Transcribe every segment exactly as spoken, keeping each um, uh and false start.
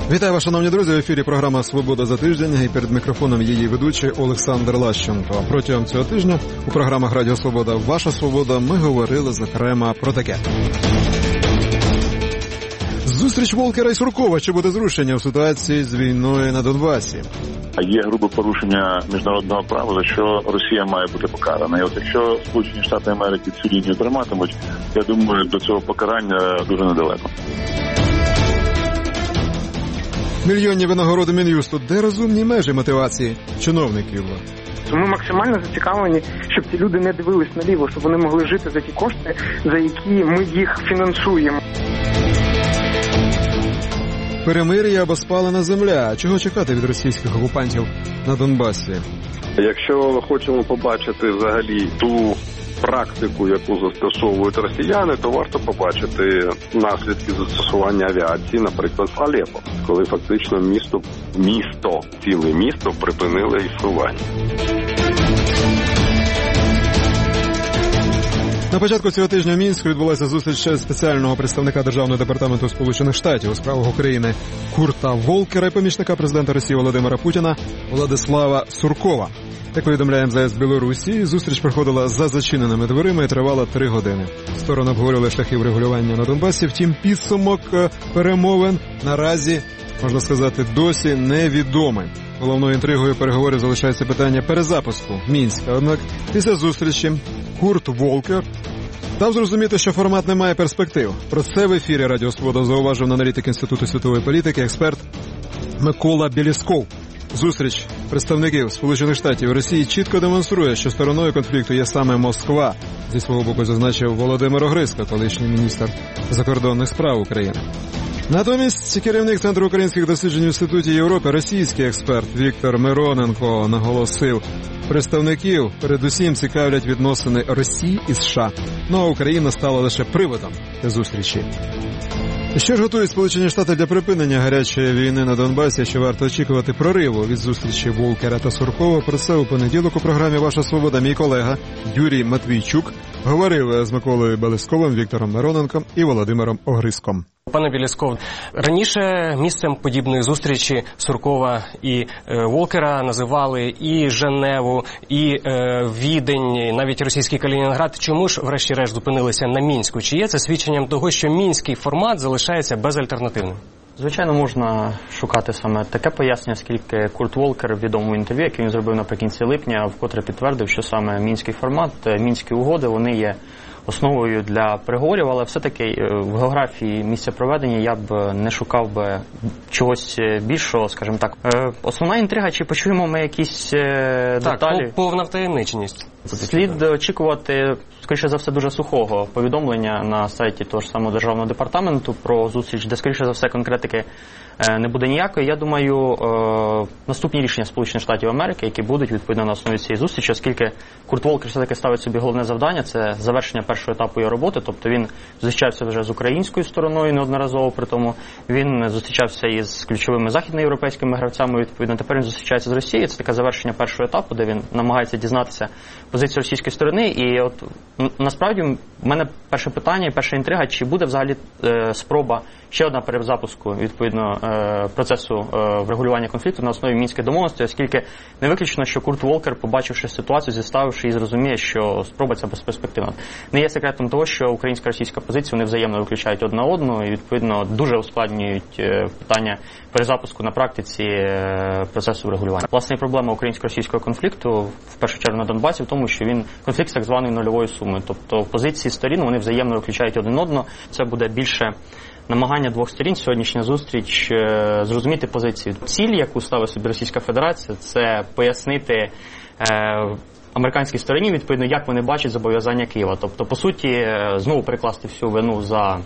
Вітаю вас, шановні друзі, в ефірі програма «Свобода за тиждень» і перед мікрофоном її ведучий Олександр Лащенко. Протягом цього тижня у програмах «Радіо Свобода. Ваша свобода» ми говорили, зокрема, про таке. Зустріч Волкера і Суркова, чи буде зрушення в ситуації з війною на Донбасі? Є грубе порушення міжнародного права, за що Росія має бути покарана. І от якщо Сполучені Штати Америки цю лінію триматимуть, я думаю, до цього покарання дуже недалеко. Мільйонні винагороди Мін'юсту. Де розумні межі мотивації чиновників? Ми максимально зацікавлені, щоб ці люди не дивились наліво, щоб вони могли жити за ті кошти, за які ми їх фінансуємо. Перемир'я або спалена земля. Чого чекати від російських окупантів на Донбасі? Якщо хочемо побачити взагалі ту практику, яку застосовують росіяни, то варто побачити наслідки застосування авіації, наприклад, в Алеппо, коли фактично місто, місто, ціле місто припинило існування. На початку цього тижня в Мінську відбулася зустріч спеціального представника Державного департаменту Сполучених Штатів у справах України Курта Волкера і помічника президента Росії Володимира Путіна Владислава Суркова. Як повідомляє ем зе ес Білорусі, зустріч проходила за зачиненими дверима і тривала три години. Сторони обговорювали шляхи врегулювання на Донбасі, втім підсумок перемовин наразі, можна сказати, досі невідомий. Головною інтригою переговорів залишається питання перезапуску Мінська. Однак після зустрічі Курт Волкер дав зрозуміти, що формат не має перспектив. Про це в ефірі Радіо Свобода зауважив аналітик Інституту світової політики, експерт Микола Бєлєсков. Зустріч представників Сполучених Штатів і Росії чітко демонструє, що стороною конфлікту є саме Москва, зі свого боку зазначив Володимир Огризко, колишній міністр закордонних справ України. Натомість керівник Центру українських досліджень в Інституті Європи, російський експерт Віктор Мироненко наголосив, представників передусім цікавлять відносини Росії і США, ну а Україна стала лише приводом для зустрічі. Що ж готують Сполучені Штати для припинення гарячої війни на Донбасі, що варто очікувати прориву від зустрічі Волкера та Суркова? Про це у понеділок у програмі «Ваша свобода» мій колега Юрій Матвійчук говорив з Миколою Бєлєсковим, Віктором Мироненком і Володимиром Огризком. Пане Бєлєсков, раніше місцем подібної зустрічі Суркова і е, Волкера називали і Женеву, і е, Відень, навіть російський Калінінград. Чому ж, врешті-решт, зупинилися на Мінську? Чи є це свідченням того, що мінський формат залишається безальтернативним? Звичайно, можна шукати саме таке пояснення, оскільки Курт Волкер в відомому інтерв'ю, яке він зробив наприкінці липня, вкотре підтвердив, що саме мінський формат, мінські угоди, вони є основою для переговорів, але все-таки в географії місця проведення я б не шукав би чогось більшого, скажімо так. Основна інтрига, чи почуємо ми якісь так, деталі? Так, повна втаємниченість. Слід очікувати, скоріше за все, дуже сухого повідомлення на сайті того ж самого Державного департаменту про зустріч, де, скоріше за все, конкретики не буде ніякої. Я думаю, наступні рішення Сполучених Штатів Америки, які будуть відповідно на основі цієї зустрічі, оскільки Курт Волкер все-таки ставить собі головне завдання – це завершення першого етапу його роботи, тобто він зустрічався вже з українською стороною неодноразово, при тому він зустрічався із ключовими західноєвропейськими гравцями, відповідно тепер він зустрічається з Росією, це таке завершення першого етапу, де він намагається дізнатися позицію російської сторони, і от насправді в мене перше питання, перша інтрига, чи буде взагалі е, спроба ще одна перезапуску, відповідно, е, процесу е, врегулювання конфлікту на основі мінських домовленостей, оскільки не виключено, що Курт Волкер, побачивши ситуацію, зіставивши і зрозуміє, що спроба ця безперспективна. Не є секретом того, що українська і російська позиція, вони взаємно виключають одна одну і, відповідно, дуже ускладнюють е, питання перезапуску на практиці е, процесу врегулювання. Власне, проблема українсько-російського конфлікту, в першу чергу на Донбасі, в тому, що він конфлікт з так званою нульовою сумою. Тобто позиції сторін, вони взаємно виключають один одного. Це буде більше намагання двох сторін, сьогоднішня зустріч, зрозуміти позицію. Ціль, яку ставить собі Російська Федерація, це пояснити е, американській стороні, відповідно, як вони бачать зобов'язання Києва. Тобто, по суті, знову перекласти всю вину за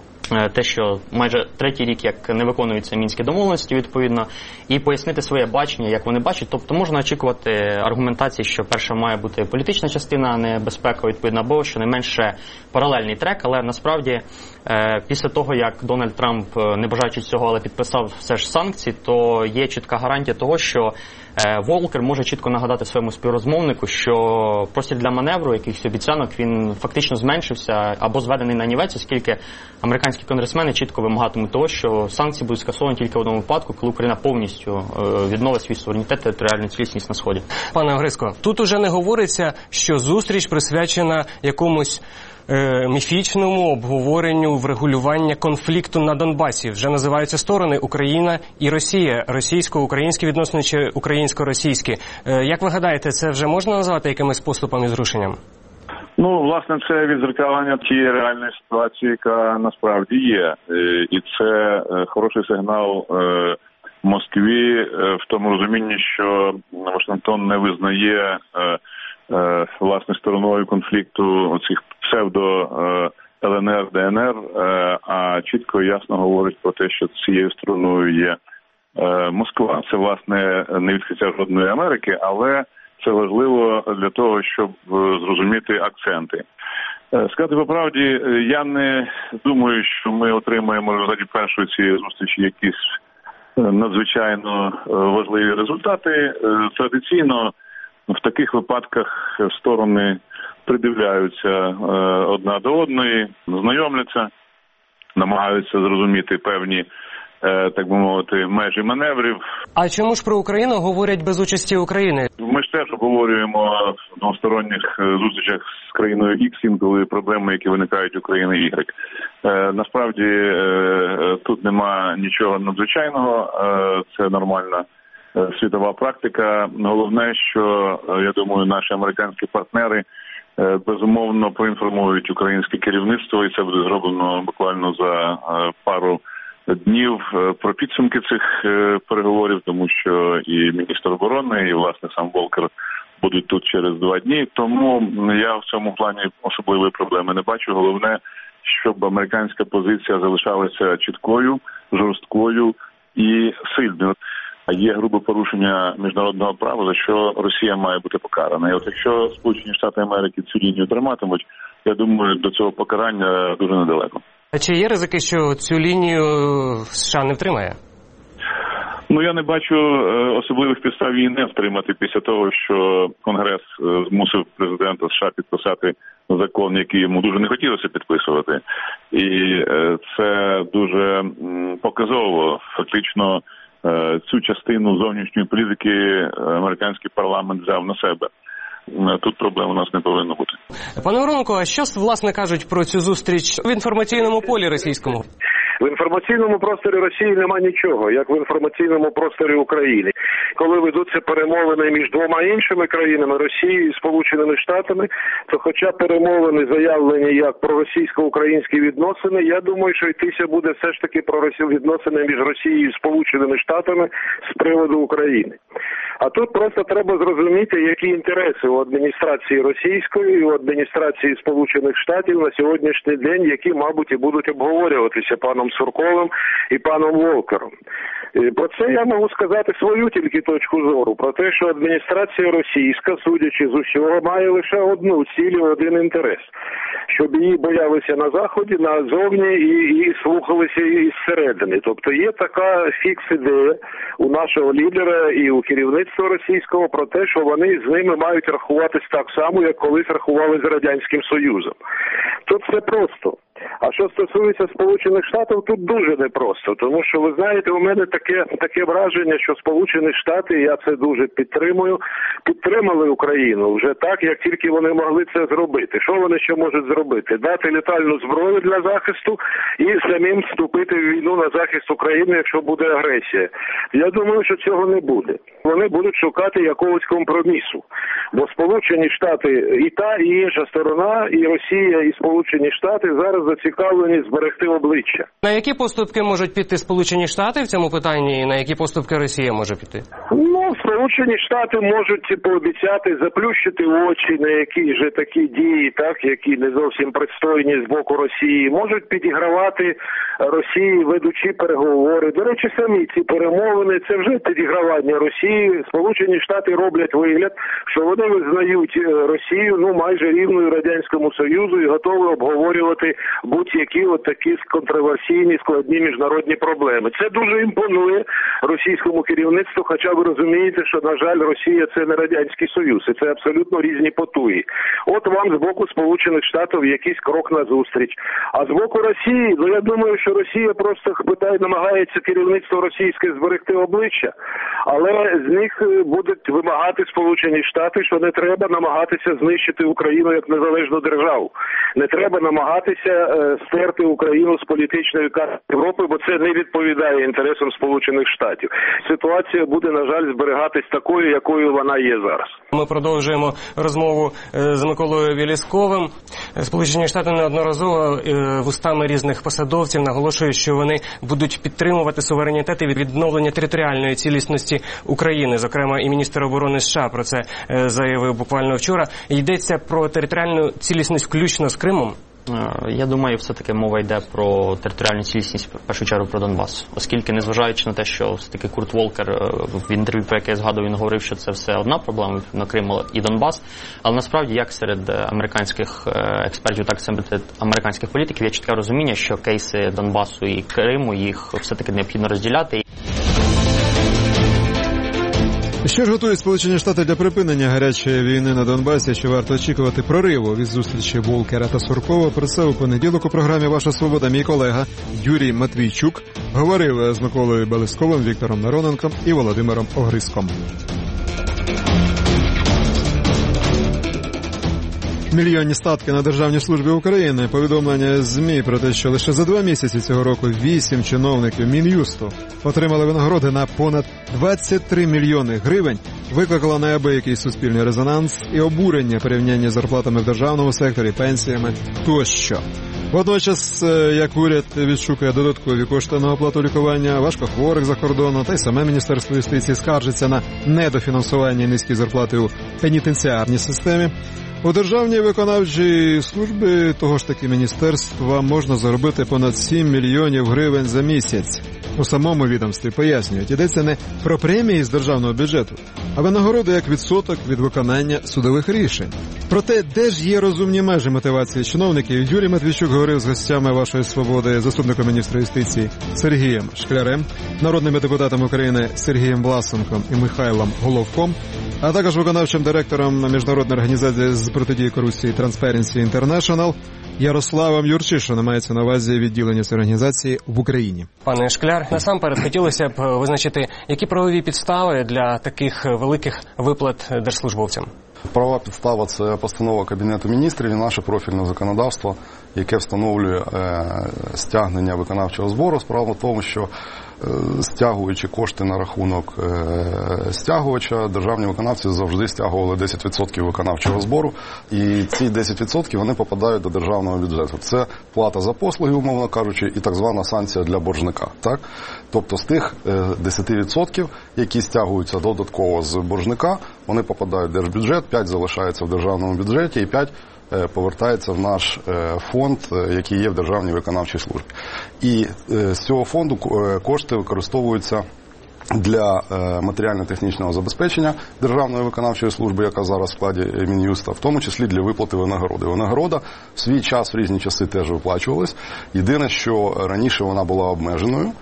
те, що майже третій рік, як не виконуються мінські домовленості, відповідно, і пояснити своє бачення, як вони бачать. Тобто можна очікувати аргументації, що перша має бути політична частина, а не безпека, відповідно, або щонайменше паралельний трек, але насправді після того, як Дональд Трамп, не бажаючи цього, але підписав все ж санкції, то є чітка гарантія того, що Волкер може чітко нагадати своєму співрозмовнику, що простір для маневру, якихось обіцянок, він фактично зменшився або зведений на нівець, оскільки американські американські конгресмени чітко вимагатимуть того, що санкції будуть скасовані тільки в одному випадку, коли Україна повністю відновить свій суверенітет та територіальну цілісність на Сході. Пане Огриско, тут уже не говориться, що зустріч присвячена якомусь е, міфічному обговоренню врегулювання конфлікту на Донбасі. Вже називаються сторони Україна і Росія, російсько-українські відносини чи українсько-російські. Е, як ви гадаєте, це вже можна назвати якимось поступом і зрушенням? Ну, власне, це відзеркалення тієї реальної ситуації, яка насправді є. І це хороший сигнал Москві в тому розумінні, що Вашингтон не визнає власне стороною конфлікту оцих псевдо Л Н Р, Д Н Р, а чітко і ясно говорить про те, що цією стороною є Москва. Це, власне, не відкриття жодної Америки, але це важливо для того, щоб зрозуміти акценти. Сказати по правді, я не думаю, що ми отримаємо в результаті першої цієї зустрічі якісь надзвичайно важливі результати. Традиційно в таких випадках сторони придивляються одна до одної, знайомляться, намагаються зрозуміти певні, так би мовити, межі маневрів. А чому ж про Україну говорять без участі України? Ми ж теж обговорюємо в двосторонніх зустрічах з країною Ікс інколи проблеми, які виникають у країни Y. Е, насправді е, тут нема нічого надзвичайного, е, це нормальна е, світова практика. Головне, що, е, я думаю, наші американські партнери е, безумовно поінформують українське керівництво, і це буде зроблено буквально за е, пару днів про підсумки цих переговорів, тому що і міністр оборони, і, власне, сам Волкер будуть тут через два дні. Тому я в цьому плані особливої проблеми не бачу. Головне, щоб американська позиція залишалася чіткою, жорсткою і сильною. А є грубе порушення міжнародного права, за що Росія має бути покарана. І от якщо Сполучені Штати Америки цю лінію триматимуть, я думаю, до цього покарання дуже недалеко. А чи є ризики, що цю лінію США не втримає? Ну, я не бачу особливих підстав її не втримати після того, що Конгрес змусив президента США підписати закон, який йому дуже не хотілося підписувати. І це дуже показово. Фактично цю частину зовнішньої політики американський парламент взяв на себе. Тут проблем у нас не повинно бути. Пане Воронко, а що, власне, кажуть про цю зустріч в інформаційному полі російському? В інформаційному просторі Росії нема нічого, як в інформаційному просторі України. Коли ведуться перемовини між двома іншими країнами, Росією і Сполученими Штатами, то хоча перемовини заявлені як про російсько-українські відносини, я думаю, що йтися буде все ж таки про відносини між Росією і Сполученими Штатами з приводу України. А тут просто треба зрозуміти, які інтереси у адміністрації російської і у адміністрації Сполучених Штатів на сьогоднішній день, які, мабуть, і будуть обговорюватися паном Сурковим і паном Волкером. Про це я можу сказати свою тільки точку зору, про те, що адміністрація російська, судячи з усього, має лише одну ціль і один інтерес. Щоб її боялися на Заході, назовні і, і слухалися її зсередини. Тобто є така фікс-ідея у нашого лідера і у керівництва російського про те, що вони з ними мають рахуватись так само, як колись рахували з Радянським Союзом. Тут все просто. А що стосується Сполучених Штатів, тут дуже непросто, тому що, ви знаєте, у мене таке, таке враження, що Сполучені Штати, я це дуже підтримую, підтримали Україну вже так, як тільки вони могли це зробити. Що вони ще можуть зробити? Дати літальну зброю для захисту і самим вступити в війну на захист України, якщо буде агресія. Я думаю, що цього не буде. Вони будуть шукати якогось компромісу. Бо Сполучені Штати і та, і інша сторона, і Росія, і Сполучені Штати зараз зацікавлені зберегти обличчя. На які поступки можуть піти Сполучені Штати в цьому питанні, і на які поступки Росія може піти? Ну, Сполучені Штати можуть пообіцяти заплющити очі на які ж такі дії, так, які не зовсім пристойні з боку Росії. Можуть підігравати Росії, ведучи переговори. До речі, самі ці перемовини – це вже підігравання Росії. Сполучені Штати роблять вигляд, що вони визнають Росію, ну, майже рівною Радянському Союзу і готові обговорювати будь-які от такі контроверсійні, складні міжнародні проблеми. Це дуже імпонує російському керівництву, хоча ви розумієте, що, на жаль, Росія – це не Радянський Союз, і це абсолютно різні потуги. От вам з боку Сполучених Штатів якийсь крок назустріч. А з боку Росії, ну я думаю, що Росія просто питає, намагається керівництво російське зберегти обличчя, але з них будуть вимагати Сполучені Штати, що не треба намагатися знищити Україну як незалежну державу. Не треба намагатися е, стерти Україну з політичної карти Європи, бо це не відповідає інтересам Сполучених Штатів. Ситуація буде, на жаль, зберігатись такою, якою вона є зараз. Ми продовжуємо розмову з Миколою Велісковим. Сполучені Штати неодноразово вустами різних посадовців наголошують, що вони будуть підтримувати суверенітет і відновлення територіальної цілісності України. Зокрема, і міністр оборони США про це заявив буквально вчора. Йдеться про територіальну цілісність включно з Кримом. Я думаю, все-таки мова йде про територіальну цілісність, в першу чергу, про Донбас. Оскільки, незважаючи на те, що все-таки Курт Волкер в інтерв'ю, про яке я згадував, він говорив, що це все одна проблема на Крим і Донбас, але насправді, як серед американських експертів, так і серед американських політиків, є чітке розуміння, що кейси Донбасу і Криму, їх все-таки необхідно розділяти. Що ж готують Сполучені Штати для припинення гарячої війни на Донбасі? Що варто очікувати прориву від зустрічі Волкера та Суркова? Про це у понеділок у програмі «Ваша свобода» мій колега Юрій Матвійчук говорив з Миколою Велісковим, Віктором Мироненком і Володимиром Огризком. Мільйонні статки на Державній службі України. Повідомлення ЗМІ про те, що лише за два місяці цього року вісім чиновників Мін'юсту отримали винагороди на понад двадцять три мільйони гривень, викликало неабиякий суспільний резонанс і обурення порівняння з зарплатами в державному секторі, пенсіями тощо. Водночас, як уряд відшукує додаткові кошти на оплату лікування важкохворих за кордоном, та й саме Міністерство юстиції скаржиться на недофінансування і низькі зарплати у пенітенціарній системі, у Державній виконавчій службі того ж таки міністерства можна заробити понад сім мільйонів гривень за місяць. У самому відомстві пояснюють, йдеться не про премії з державного бюджету, а винагороди як відсоток від виконання судових рішень. Проте, де ж є розумні межі мотивації чиновників, Юрій Матвійчук говорив з гостями «Вашої свободи», заступником міністра юстиції Сергієм Шклярем, народними депутатами України Сергієм Власенком і Михайлом Головком, а також виконавчим директором міжнародної організації з протидії корупції Transparency International Ярославом Юрчишиним, мається на увазі відділення цієї організації в Україні. Пане Шкляр, насамперед хотілося б визначити, які правові підстави для таких великих виплат держслужбовцям? Правова підстава – це постанова Кабінету міністрів і наше профільне законодавство, яке встановлює е, стягнення виконавчого збору. Справа в тому, що е, стягуючи кошти на рахунок е, стягувача, державні виконавці завжди стягували десять відсотків виконавчого збору, і ці десять відсотків вони попадають до державного бюджету. Це плата за послуги, умовно кажучи, і так звана санкція для боржника. Так? Тобто з тих е, десять відсотків, які стягуються додатково з боржника, вони попадають в держбюджет, п'ять залишається в державному бюджеті і п'ять повертається в наш фонд, який є в Державній виконавчій службі. І з цього фонду кошти використовуються для матеріально-технічного забезпечення Державної виконавчої служби, яка зараз в складі Мін'юста, в тому числі для виплати винагороди. Винагорода в свій час, в різні часи теж виплачувалась. Єдине, що раніше вона була обмеженою,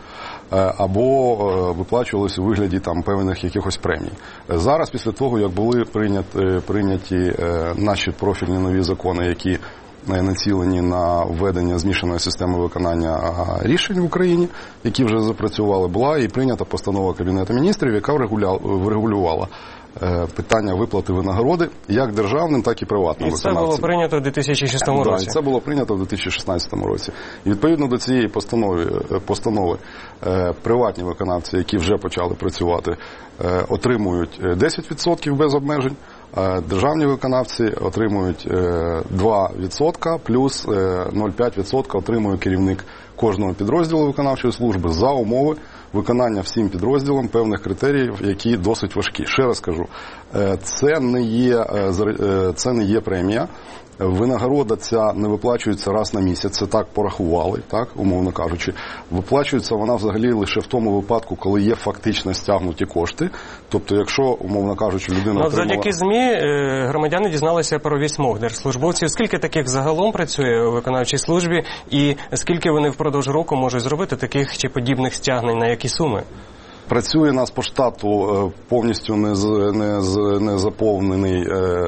або виплачувалися у вигляді там певних якихось премій. Зараз, після того, як були прийняті, прийняті наші профільні нові закони, які націлені на введення змішаної системи виконання рішень в Україні, які вже запрацювали, була і прийнята постанова Кабінету міністрів, яка врегулювала питання виплати винагороди як державним, так і приватним виконавцям. І це було прийнято в дві тисячі шостому році. Так, це було прийнято в дві тисячі шістнадцятому році. І відповідно до цієї постанови, постанови приватні виконавці, які вже почали працювати, отримують десять відсотків без обмежень, а державні виконавці отримують два відсотки, плюс нуль цілих п'ять десятих відсотка отримує керівник кожного підрозділу виконавчої служби за умови виконання всім підрозділам певних критеріїв, які досить важкі. Ще раз кажу, це не є, це не є премія. Винагорода ця не виплачується раз на місяць, це так порахували, так, умовно кажучи. Виплачується вона взагалі лише в тому випадку, коли є фактично стягнуті кошти. Тобто, якщо, умовно кажучи, людина отримала... Завдяки ЗМІ громадяни дізналися про вісьмох держслужбовців. Скільки таких загалом працює у виконавчій службі і скільки вони впродовж року можуть зробити таких чи подібних стягнень, на які суми? Працює нас по штату повністю не, не, не заповнений,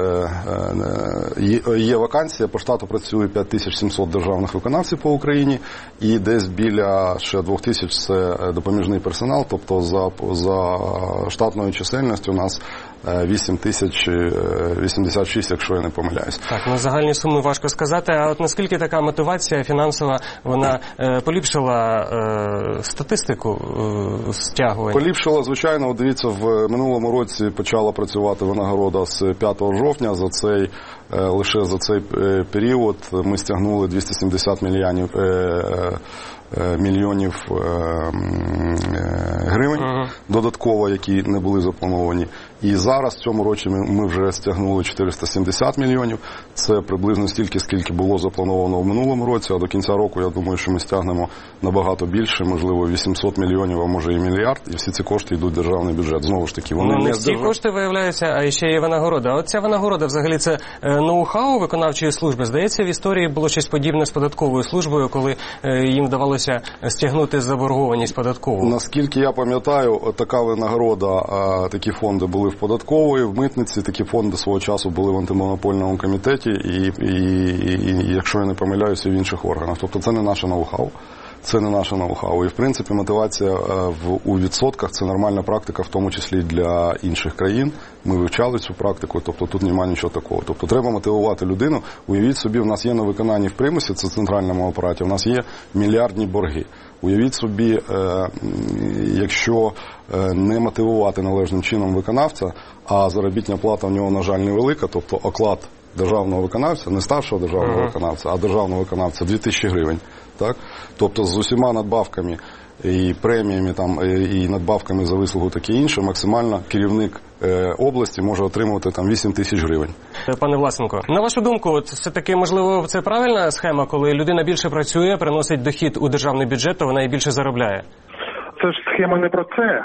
є, є вакансія, по штату працює п'ять тисяч сімсот державних виконавців по Україні і десь біля ще двох тисяч це допоміжний персонал, тобто за, за штатною чисельністю у нас вісім тисяч вісімдесят шість, якщо я не помиляюсь. Так, ну загальні суми важко сказати, а от наскільки така мотивація фінансова, вона е, поліпшила е, статистику е, стягування? Поліпшила, звичайно. Дивіться, в минулому році почала працювати винагорода з п'ятого жовтня. За цей, е, лише за цей період ми стягнули двісті сімдесят мільйонів е, е, мільйонів е, гривень uh-huh. додатково, які не були заплановані. І зараз, в цьому році, ми, ми вже стягнули чотириста сімдесят мільйонів. Це приблизно стільки, скільки було заплановано в минулому році, а до кінця року, я думаю, що ми стягнемо набагато більше, можливо, вісімсот мільйонів, а може і мільярд, і всі ці кошти йдуть в державний бюджет. Знову ж таки, вони ну, не, не всі держав... кошти виявляються, а ще є винагорода. А от ця винагорода, взагалі, це ноу-хау виконавчої служби. Здається, в історії було щось подібне з податковою службою, коли їм вдавалося стягнути заборгованість податкову. Наскільки я пам'ятаю, така винагорода, такі фонди були в податкової, в митниці, такі фонди свого часу були в антимонопольному комітеті і, і, і, і якщо я не помиляюся, в інших органах. Тобто це не наше ноу-хау. Це не наше ноу-хау. І, в принципі, мотивація в, у відсотках – це нормальна практика, в тому числі для інших країн. Ми вивчали цю практику, тобто тут немає нічого такого. Тобто треба мотивувати людину. Уявіть собі, в нас є на виконанні в примусі, це в центральному апараті, у нас є мільярдні борги. Уявіть собі, е, якщо е, не мотивувати належним чином виконавця, а заробітна плата в нього, на жаль, невелика, тобто оклад державного виконавця, не старшого державного uh-huh. виконавця, а державного виконавця дві тисячі гривень. Так? Тобто з усіма надбавками і преміями там, і надбавками за вислугу таке інше, максимально керівник е, області може отримувати там вісім тисяч гривень. Пане Власенко, на вашу думку, от все-таки, можливо, це правильна схема, коли людина більше працює, приносить дохід у державний бюджет, то вона і більше заробляє? Це ж схема не про це.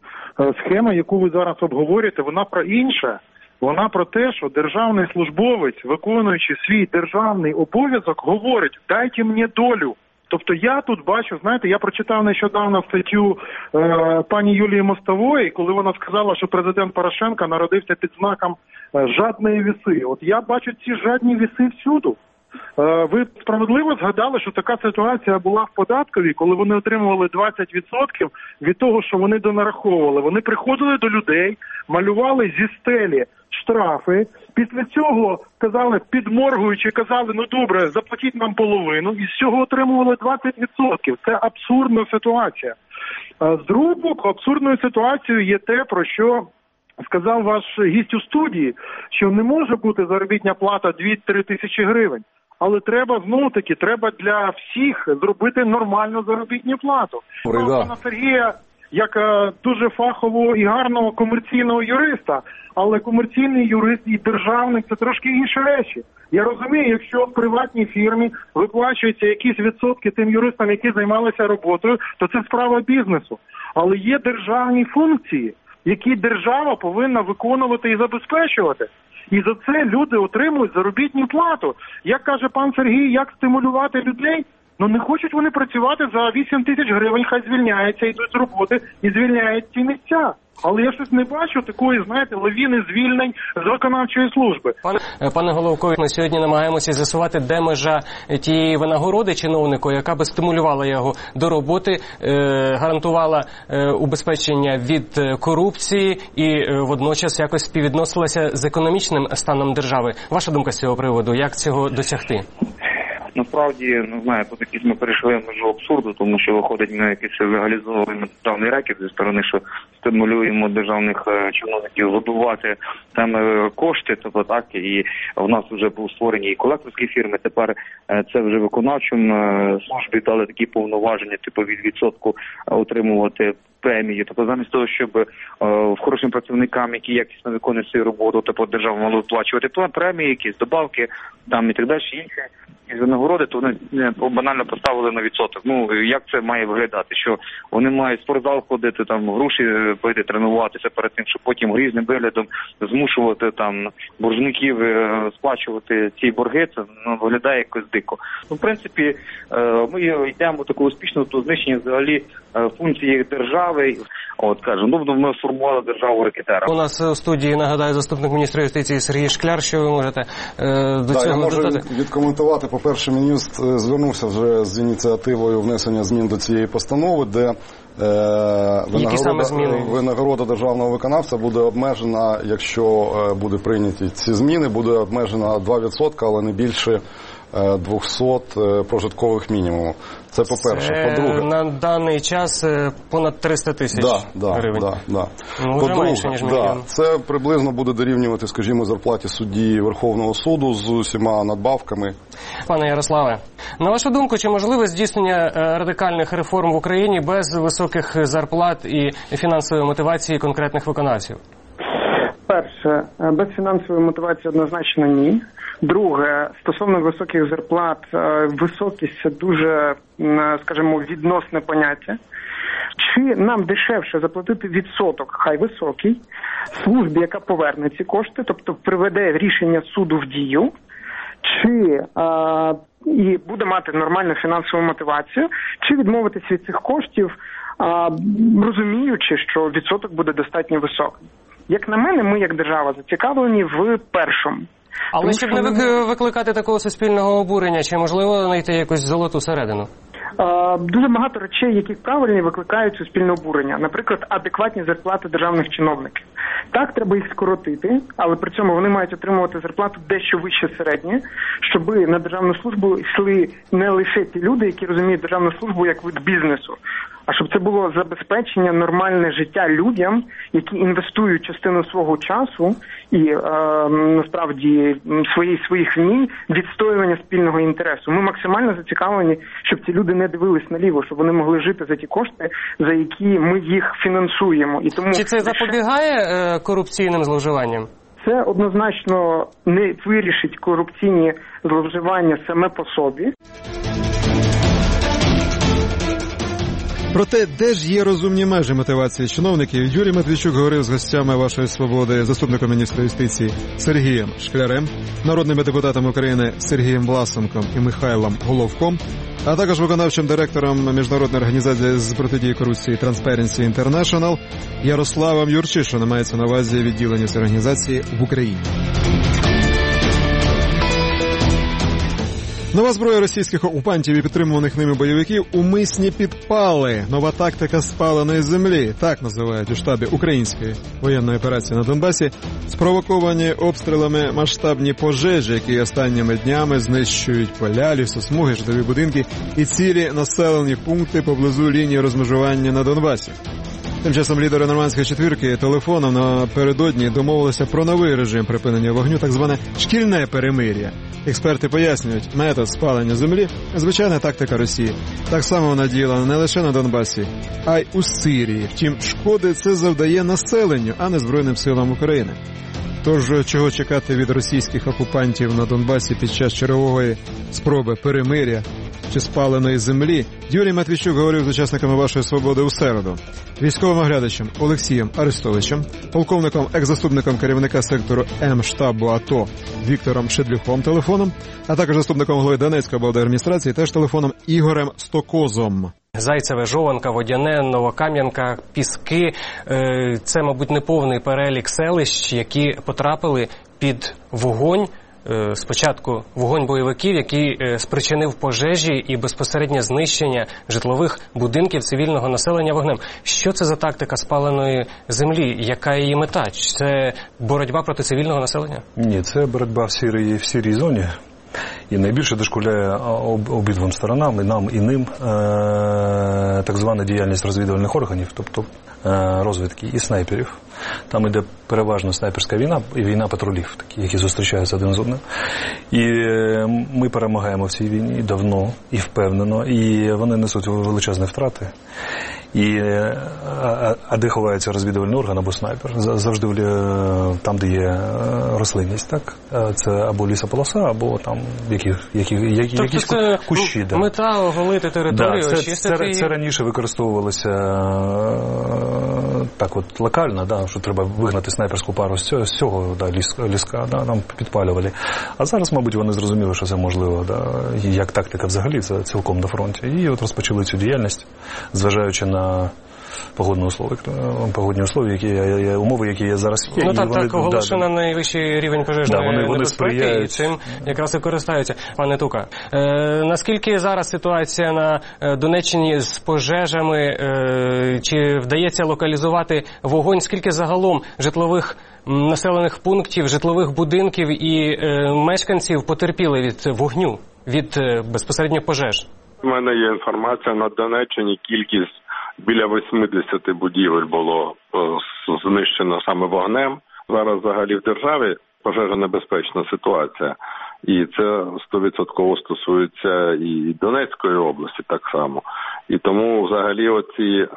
Схема, яку ви зараз обговорюєте, вона про інше. Вона про те, що державний службовець, виконуючи свій державний обов'язок, говорить: дайте мені долю. Тобто я тут бачу, знаєте, я прочитав нещодавно статтю е, пані Юлії Мостової, коли вона сказала, що президент Порошенко народився під знаком е, жадної віси. От я бачу ці жадні віси всюду. Е, ви справедливо згадали, що така ситуація була в податковій, коли вони отримували двадцять відсотків від того, що вони донараховували. Вони приходили до людей, малювали зі стелі штрафи, після цього казали, підморгуючи, казали: ну добре, заплатіть нам половину, і з цього отримували двадцять відсотків. Це абсурдна ситуація. З другого боку, абсурдною ситуацією є те, про що сказав ваш гість у студії, що не може бути заробітна плата дві-три тисячі гривень. Але треба, знову-таки, треба для всіх зробити нормальну заробітну плату. Пана Сергія, як е, дуже фахового і гарного комерційного юриста, але комерційний юрист і державник – це трошки інші речі. Я розумію, якщо в приватній фірмі виплачуються якісь відсотки тим юристам, які займалися роботою, то це справа бізнесу. Але є державні функції, які держава повинна виконувати і забезпечувати. І за це люди отримують заробітну плату. Як каже пан Сергій, як стимулювати людей? Ну не хочуть вони працювати за вісім тисяч гривень, хай звільняються, йдуть з роботи і звільняють ці місця. Але я щось не бачу такої, знаєте, лавіни звільнень з виконавчої служби. Пане, пане Головко, ми сьогодні намагаємося з'ясувати, де межа тієї винагороди чиновнику, яка би стимулювала його до роботи, е, гарантувала е, убезпечення від корупції і е, водночас якось співвідносилася з економічним станом держави. Ваша думка з цього приводу, як цього досягти? Насправді, не знаю, тут якісь ми перейшли межу абсурду, тому що виходить, ми якийсь легалізовуємо державний рекет зі сторони, що стимулюємо державних чиновників видувати там кошти, тобто так, і в нас вже був створені і колекторські фірми, тепер це вже виконавчим службі дали такі повноваження, типу від відсотку отримувати премії. Тобто замість того, щоб е, хорошим працівникам, які якісно виконують свою роботу, тобто держава мала виплачувати премії, якісь добавки, там і так далі, інші із винагороди, то вони банально поставили на відсоток. Ну, як це має виглядати? Що вони мають в спортзал ходити, там, груші бити, тренуватися перед тим, щоб потім грізним виглядом змушувати там боржників е, сплачувати ці борги, це ну, виглядає якось дико. Ну, в принципі, е, ми йдемо такого успішного до знищення взагалі е, функції держави, держави. От, кажу, ну, ми сформували державу рекетера. У нас у студії, нагадаю, заступник міністра юстиції Сергій Шкляр. Що ви можете е, до да, цього я можу додати? відкоментувати. По-перше, Мін'юст звернувся вже з ініціативою внесення змін до цієї постанови, де е, винагорода, винагорода державного виконавця буде обмежена, якщо е, буде прийняті ці зміни, буде обмежена два відсотки, але не більше двісті прожиткових мінімумів. Це по-перше. Це по-друге, на даний час понад триста тисяч да, да, гривень. Да, да. Ну, вже менше, ніж мільйон. Да, це приблизно буде дорівнювати, скажімо, зарплаті судді Верховного суду з усіма надбавками. Пане Ярославе, на вашу думку, чи можливе здійснення радикальних реформ в Україні без високих зарплат і фінансової мотивації конкретних виконавців? Перше, без фінансової мотивації однозначно ні. Друге, стосовно високих зарплат, високість – це дуже, скажімо, відносне поняття. Чи нам дешевше заплатити відсоток, хай високий, службі, яка поверне ці кошти, тобто приведе рішення суду в дію, чи а, і буде мати нормальну фінансову мотивацію, чи відмовитися від цих коштів, а, розуміючи, що відсоток буде достатньо високий. Як на мене, ми як держава зацікавлені в першому. Але Тому щоб що не ми... викликати такого суспільного обурення, чи можливо знайти якусь золоту середину? Е, дуже багато речей, які правильні, викликають суспільне обурення. Наприклад, адекватні зарплати державних чиновників. Так, треба їх скоротити, але при цьому вони мають отримувати зарплату дещо вище середньої, щоб на державну службу йшли не лише ті люди, які розуміють державну службу як вид бізнесу, а щоб це було забезпечення нормальне життя людям, які інвестують частину свого часу і е, насправді свої, своїх вмінь відстоювання спільного інтересу. Ми максимально зацікавлені, щоб ці люди не дивились наліво, щоб вони могли жити за ті кошти, за які ми їх фінансуємо. І тому чи це запобігає е, корупційним зловживанням? Це однозначно не вирішить корупційні зловживання саме по собі. Проте, де ж є розумні межі мотивації чиновників, Юрій Матвійчук говорив з гостями «Вашої свободи», заступником міністра юстиції Сергієм Шклярем, народними депутатами України Сергієм Власенком і Михайлом Головком, а також виконавчим директором Міжнародної організації з протидії корупції Transparency International Ярославом Юрчишиним, мається на увазі відділення цієї організації в Україні. Нова зброя російських окупантів і підтримуваних ними бойовиків – умисні підпали. Нова тактика спаленої землі. Так називають у штабі української воєнної операції на Донбасі. Спровоковані обстрілами масштабні пожежі, які останніми днями знищують поля, лісосмуги, житлові будинки і цілі населені пункти поблизу лінії розмежування на Донбасі. Тим часом лідери нормандської четвірки телефоном напередодні домовилися про новий режим припинення вогню, так зване шкільне перемир'я. Експерти пояснюють, метод спалення землі – звичайна тактика Росії. Так само вона діяла не лише на Донбасі, а й у Сирії. Втім, шкоди це завдає населенню, а не Збройним силам України. Тож, чого чекати від російських окупантів на Донбасі під час чергової спроби перемир'я чи спаленої землі, Юрій Матвійчук говорив з учасниками «Вашої свободи» у середу. Військовим оглядачем Олексієм Арестовичем, полковником, екс-заступником керівника сектору М-штабу АТО Віктором Шедлюхом телефоном, а також заступником голови Донецької облдержадміністрації теж телефоном Ігорем Стокозом. Зайцеве, Жованка, Водяне, Новокам'янка, Піски – це, мабуть, неповний перелік селищ, які потрапили під вогонь. Спочатку вогонь бойовиків, який спричинив пожежі і безпосереднє знищення житлових будинків цивільного населення вогнем. Що це за тактика спаленої землі? Яка її мета? Це боротьба проти цивільного населення? Ні, це боротьба в сірій, в сірій зоні. І найбільше дошкуляє об, обидвом сторонам, і нам, і ним, е, так звана діяльність розвідувальних органів, тобто е, розвідки і снайперів. Там іде переважно снайперська війна і війна патрулів, такі, які зустрічаються один з одним. І е, ми перемагаємо в цій війні давно і впевнено, і вони несуть величезні втрати. І, а, а де ховається розвідувальний орган або снайпер? Завжди там, де є рослинність, так? Це або лісополоса, або там які, які, які, тобто якісь це кущі. Да. Мета оголити територію, да, це, очистити це, її. Це раніше використовувалося так от локально, да, що треба вигнати снайперську пару з цього, з цього да, ліс, ліска, да, нам підпалювали. А зараз, мабуть, вони зрозуміли, що це можливо, да, як тактика взагалі, це цілком на фронті. І от розпочали цю діяльність, зважаючи на погодні услови, погодні услови, які є, умови, які є зараз є. Ну так, вони, так, оголошено да, найвищий рівень пожежної да, вони, вони небезпеки, сприяють. і цим якраз і користаються. Пане Тука, е, наскільки зараз ситуація на Донеччині з пожежами, е, чи вдається локалізувати вогонь, скільки загалом житлових населених пунктів, житлових будинків і е, мешканців потерпіли від вогню, від е, безпосередньо пожеж? У мене є інформація, на Донеччині кількість біля вісімдесят будівель було знищено саме вогнем. Зараз взагалі в державі пожежонебезпечна ситуація. І це сто відсотків стосується і Донецької області так само. І тому взагалі оці е,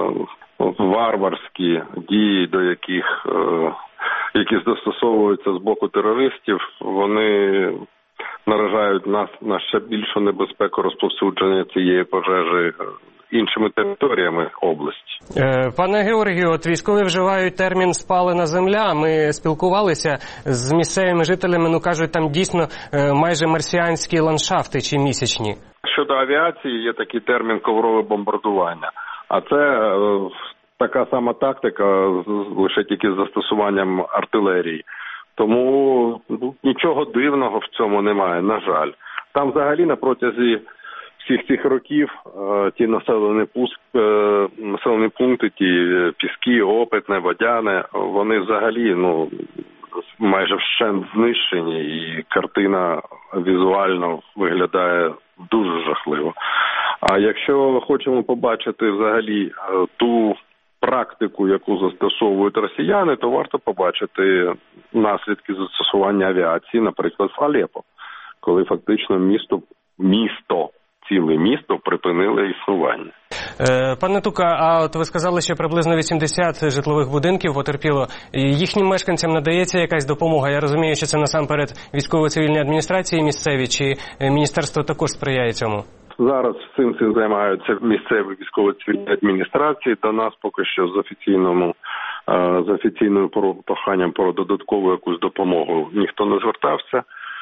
варварські дії, до яких, е, які застосовуються з боку терористів, вони наражають нас на ще більшу небезпеку розповсюдження цієї пожежі іншими територіями області. Пане Георгію, от військові вживають термін «спалена земля». Ми спілкувалися з місцевими жителями, ну кажуть, там дійсно майже марсіанські ландшафти чи місячні. Щодо авіації є такий термін «коврове бомбардування». А це е, така сама тактика, лише тільки з застосуванням артилерії. Тому ну, нічого дивного в цьому немає, на жаль. Там взагалі на протязі всіх цих років е, ті населені, пуск, е, населені пункти, ті Піски, Опитне, Водяне, вони взагалі ну майже вщент знищені, і картина візуально виглядає дуже жахливо. А якщо хочемо побачити взагалі ту практику, яку застосовують росіяни, то варто побачити наслідки застосування авіації, наприклад, в Алепо, коли фактично місто, місто, ціле місто припинило існування. Пане Тука, а от ви сказали, що приблизно вісімдесят житлових будинків потерпіло. Їхнім мешканцям надається якась допомога? Я розумію, що це насамперед військово-цивільні адміністрації місцеві, чи міністерство також сприяє цьому? Зараз цим цим займаються місцеві військово-цивільні адміністрації. До нас поки що з офіційному з офіційною проханням про додаткову якусь допомогу ніхто не звертався.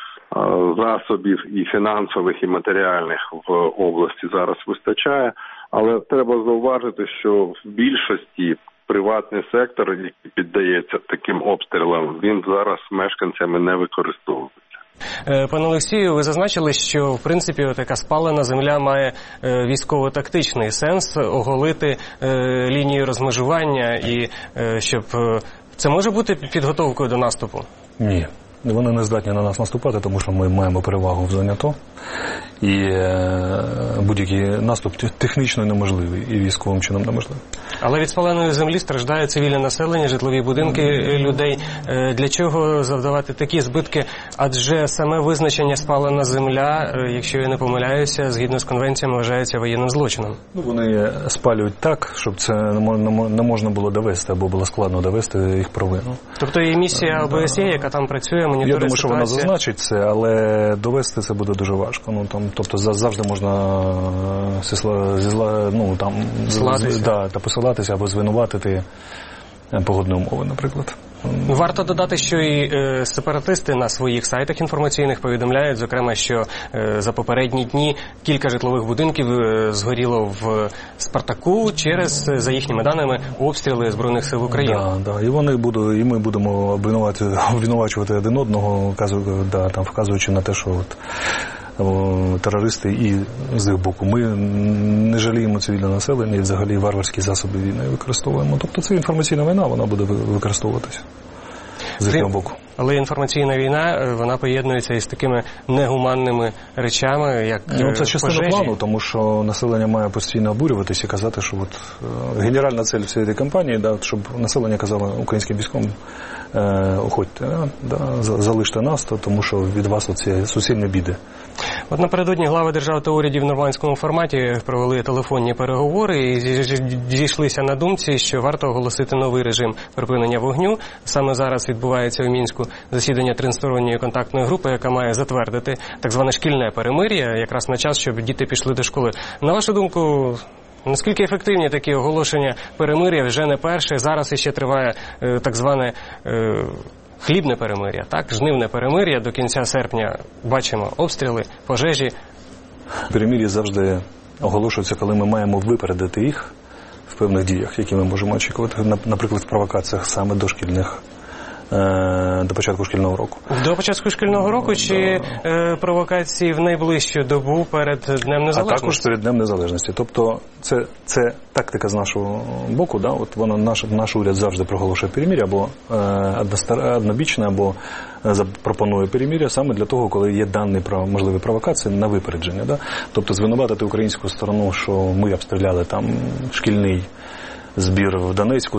Засобів і фінансових, і матеріальних в області зараз вистачає. Але треба зауважити, що в більшості приватний сектор, який піддається таким обстрілам, він зараз мешканцями не використовується. Пане Олексію, ви зазначили, що в принципі така спалена земля має військово-тактичний сенс оголити лінію розмежування і щоб це може бути підготовкою до наступу? Ні. Вони не здатні на нас наступати, тому що ми маємо перевагу в зоні АТО. І будь-який наступ технічно неможливий і військовим чином неможливий. Але від спаленої землі страждає цивільне населення, житлові будинки людей. Для чого завдавати такі збитки? Адже саме визначення спалена земля, якщо я не помиляюся, згідно з конвенціями вважається воєнним злочином. Ну, вони спалюють так, щоб це не можна було довести, або було складно довести їх провину. Тобто і місія ОБСЄ, яка там працює, моніторить Я думаю, ситуацію. що вона зазначить це, але довести це буде дуже важко. Ну, там, тобто завжди можна зізла, ну, там, з, да, та посилатися або звинуватити погодні умови, наприклад. Варто додати, що і е, сепаратисти на своїх сайтах інформаційних повідомляють, зокрема, що е, за попередні дні кілька житлових будинків е, згоріло в Спартаку через, за їхніми даними, обстріли Збройних сил України. Да, да. І вони будуть, і ми будемо обвинувачувати один одного, вказуючи, да, там, вказуючи на те, що от, терористи і з їх боку. Ми не жаліємо цивільне населення і взагалі варварські засоби війни використовуємо. Тобто це інформаційна війна, вона буде використовуватися з їхнього боку. Але інформаційна війна, вона поєднується із такими негуманними речами, як пожежі. Ну, це частина плану, тому що населення має постійно обурюватися і казати, що от генеральна цель цієї кампанії, да, щоб населення казало українським військовим, е, уходьте, да, залиште нас, то, тому що від вас оці суцільні біди. От напередодні глави держав та урядів в нормандському форматі провели телефонні переговори і зійшлися на думці, що варто оголосити новий режим припинення вогню. Саме зараз відбувається у Мінську засідання тристоронньої контактної групи, яка має затвердити так зване шкільне перемир'я, якраз на час, щоб діти пішли до школи. На вашу думку, наскільки ефективні такі оголошення перемир'я вже не перше? Зараз іще триває е, так зване е, хлібне перемир'я, так? Жнивне перемир'я. До кінця серпня бачимо обстріли, пожежі. Перемир'я завжди оголошується, коли ми маємо випередити їх в певних діях, які ми можемо очікувати, наприклад, в провокаціях саме дошкільних. До початку шкільного року. До початку шкільного року чи е, провокації в найближчу добу перед Днем Незалежності? А також перед Днем Незалежності. Тобто це, це тактика з нашого боку, да? От вона, наш, наш уряд завжди проголошує перемир'я, або е, однобічне, або запропонує перемир'я саме для того, коли є дані про можливі провокації на випередження. Да? Тобто звинуватити українську сторону, що ми обстріляли там шкільний збір в Донецьку,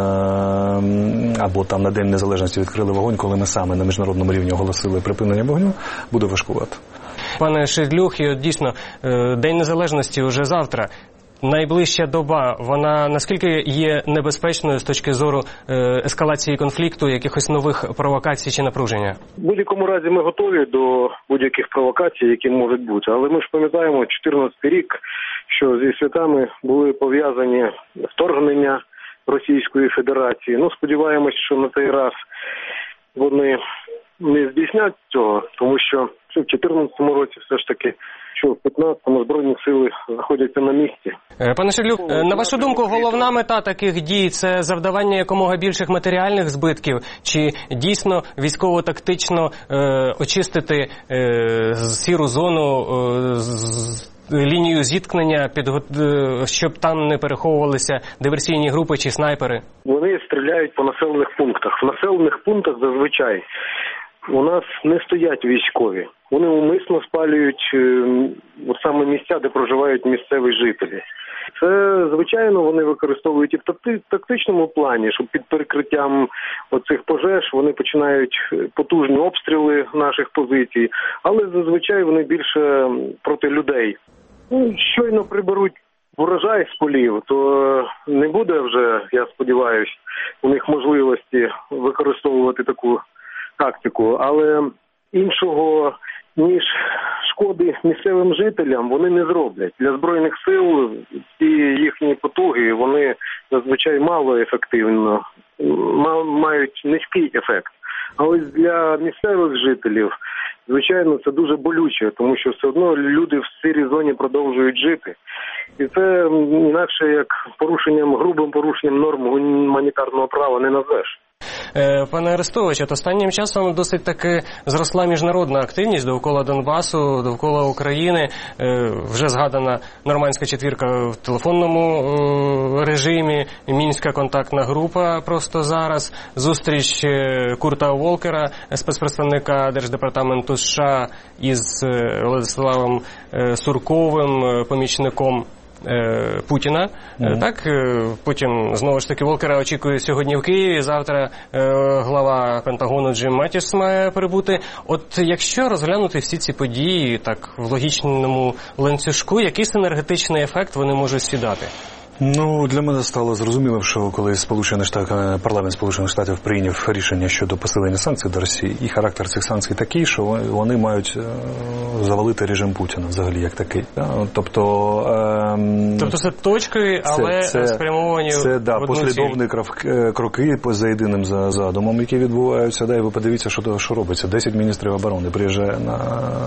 або там на День Незалежності відкрили вогонь, коли ми саме на міжнародному рівні оголосили припинення вогню, буде важкувати. Пане Шедлюх, і от дійсно, День Незалежності вже завтра. Найближча доба, вона наскільки є небезпечною з точки зору ескалації конфлікту, якихось нових провокацій чи напруження? В будь-якому разі ми готові до будь-яких провокацій, які можуть бути. Але ми ж пам'ятаємо, чотирнадцятий рік, що зі святами були пов'язані вторгнення Російської Федерації. Ну, сподіваємось, що на цей раз вони не здійснять цього, тому що в чотирнадцятому році все ж таки, що в п'ятнадцятому Збройні сили знаходяться на місці. Пане Шедлюк, на вашу думку, головна мета таких дій – це завдавання якомога більших матеріальних збитків, чи дійсно військово-тактично е, очистити е, сіру зону, е, з, лінію зіткнення, підго... щоб там не переховувалися диверсійні групи чи снайпери? Вони стріляють по населених пунктах. В населених пунктах зазвичай у нас не стоять військові. Вони умисно спалюють от саме місця, де проживають місцеві жителі. Це, звичайно, вони використовують і в тактичному плані, щоб під перекриттям оцих пожеж вони починають потужні обстріли наших позицій, але зазвичай вони більше проти людей. Ну, щойно приберуть урожай з полів, то не буде вже, я сподіваюся, у них можливості використовувати таку тактику, але іншого, ніж шкоди місцевим жителям, вони не зроблять. Для Збройних сил ці їхні потуги, вони зазвичай мало ефективно, мають низький ефект. А ось для місцевих жителів, звичайно, це дуже болюче, тому що все одно люди в сірій зоні продовжують жити. І це інакше як порушенням, грубим порушенням норм гуманітарного права не назвеш. Пане Арестович, от останнім часом досить таки зросла міжнародна активність довкола Донбасу, довкола України. Вже згадана нормандська четвірка в телефонному режимі, Мінська контактна група просто зараз, зустріч Курта Волкера, спецпредставника Держдепартаменту США із Владиславом Сурковим, помічником Путіна. Mm-hmm. Так, Путін, знову ж таки, Волкера очікує сьогодні в Києві, завтра глава Пентагону Джим Меттіс має прибути. От якщо розглянути всі ці події так в логічному ланцюжку, який синергетичний ефект вони можуть сідати? Ну, для мене стало зрозуміло, що коли Сполучені Штати, парламент Сполучених Штатів прийняв рішення щодо посилення санкцій до Росії, і характер цих санкцій такий, що вони мають завалити режим Путіна взагалі як такий. Тобто, ем, тобто це точки, але це, спрямовані це, да, в одну послідовні кроки за єдиним задумом, які відбуваються. Да, і ви подивіться, що, що робиться. Десять міністрів оборони приїжджає на,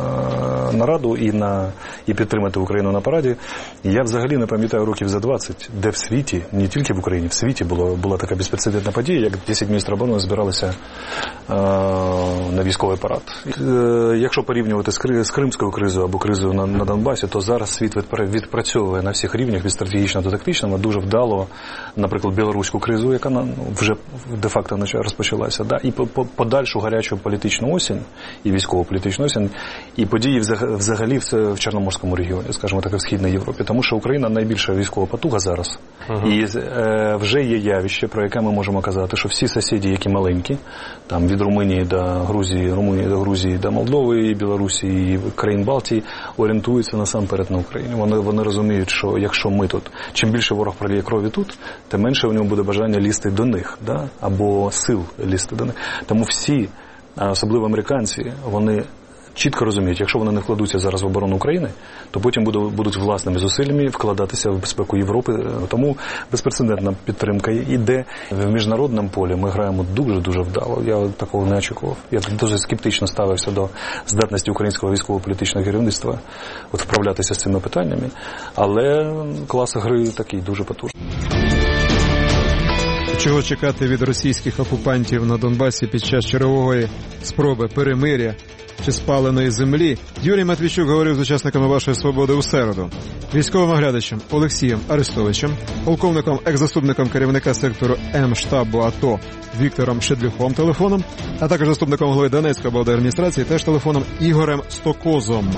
на Раду і, на, і підтримати Україну на параді. І я взагалі не пам'ятаю років за двадцять, де в світі, не тільки в Україні, в світі було, була така безпрецедентна подія, як десять міністрів оборони збиралися е, на військовий парад. Е, якщо порівнювати з, з кримською кризою або кризою на, на Донбасі, то зараз світ відпрацьовує на всіх рівнях, від стратегічного до тактичного, дуже вдало, наприклад, білоруську кризу, яка ну, вже де-факто розпочалася, да? І по, по, подальшу гарячу політичну осінь, і військову політичну осінь, і події взагалі в, в Чорноморському регіоні, скажімо так, в Східній Європі, тому що Україна найбільша військова потуга зараз. Uh-huh. І е, вже є явище, про яке ми можемо казати, що всі сусіди, які маленькі, там від Румунії до Грузії, Румунії до Грузії, до Молдови, і Білорусі, і країн Балтії, орієнтуються насамперед на Україну. Вони, вони розуміють, що якщо ми тут, чим більше ворог проліє крові тут, тим менше у нього буде бажання лізти до них, да? Або сил лізти до них. Тому всі, особливо американці, вони чітко розуміють, якщо вони не вкладуться зараз в оборону України, то потім будуть власними зусиллями вкладатися в безпеку Європи. Тому безпрецедентна підтримка йде. В міжнародному полі ми граємо дуже-дуже вдало. Я такого не очікував. Я дуже скептично ставився до здатності українського військово-політичного керівництва от вправлятися з цими питаннями. Але клас гри такий дуже потужний. Чого чекати від російських окупантів на Донбасі під час чергової спроби перемиря чи спаленої землі, Юрій Матвійчук говорив з учасниками «Вашої свободи» у середу. Військовим оглядачем Олексієм Арестовичем, полковником, екс-заступником керівника сектору М-штабу АТО Віктором Шедлюхом телефоном, а також заступником голови Донецької облдержадміністрації теж телефоном Ігорем Стокозом.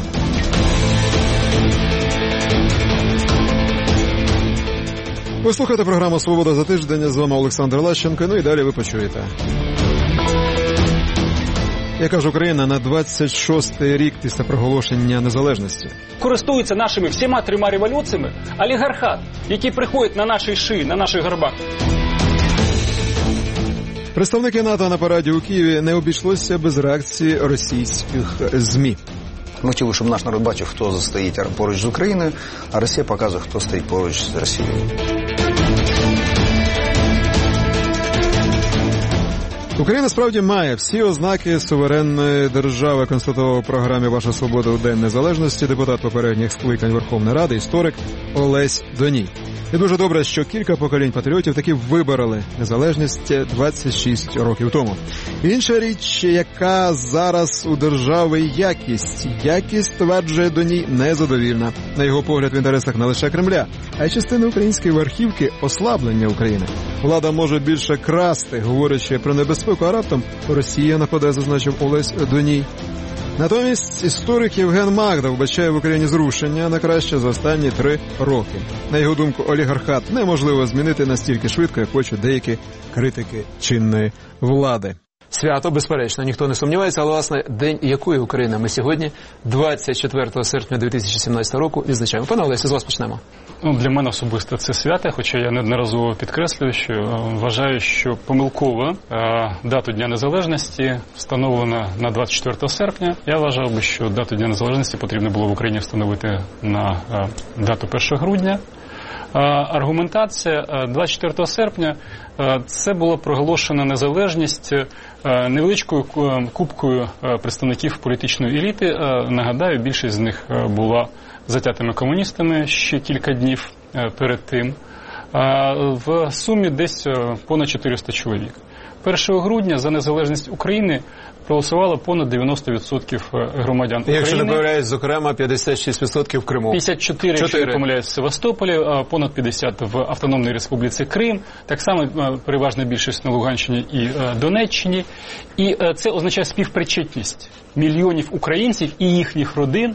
Ви слухаєте програму «Свобода за тиждень», з вами Олександр Лащенко, ну і далі ви почуєте. Яка ж Україна на двадцять шостий рік після проголошення незалежності? Користуються нашими всіма трьома революціями олігархат, який приходить на нашій шиї, на наших горбах. Представники НАТО на параді у Києві не обійшлося без реакції російських ЗМІ. Ми хотіли, щоб наш народ бачив, хто стоїть поруч з Україною, а Росія показує, хто стоїть поруч з Росією. Україна справді має всі ознаки суверенної держави, констатував у програмі «Ваша свобода» у День Незалежності депутат попередніх скликань Верховної Ради, історик Олесь Доній. І дуже добре, що кілька поколінь патріотів таки вибороли незалежність двадцять шість років тому. Інша річ, яка зараз у держави якість. Якість, стверджує Доній, незадовільна. На його погляд, в інтересах не лише Кремля, а й частини української верхівки ослаблення України. Влада може більше красти, говорячи про небезпеку, а раптом Росія нападе, зазначив Олесь Доній. Натомість історик Євген Магда вбачає в Україні зрушення на краще за останні три роки. На його думку, олігархат неможливо змінити настільки швидко, як хочуть деякі критики чинної влади. Свято, безперечно, ніхто не сумнівається, але, власне, День якої України ми сьогодні, двадцять четвертого серпня дві тисячі сімнадцятого року, відзначаємо. Пане Олесі, з вас почнемо. Ну, для мене особисто це свято, хоча я неодноразово підкреслюю, що вважаю, що помилково е, дату Дня Незалежності встановлено на двадцять четвертого серпня. Я вважав би, що дату Дня Незалежності потрібно було в Україні встановити на е, дату першого грудня. Аргументація двадцять четвертого серпня – це була проголошена незалежність невеличкою купкою представників політичної еліти. Нагадаю, більшість з них була затятими комуністами ще кілька днів перед тим. В сумі десь понад чотириста чоловік. першого грудня за незалежність України проголосувало понад дев'яносто відсотків громадян України. Якщо не помиляюсь, зокрема, п'ятдесят шість відсотків в Криму. п'ятдесят чотири, якщо не помиляюсь, в Севастополі, понад п'ятдесят в Автономній Республіці Крим, так само переважна більшість на Луганщині і Донеччині. І це означає співпричетність мільйонів українців і їхніх родин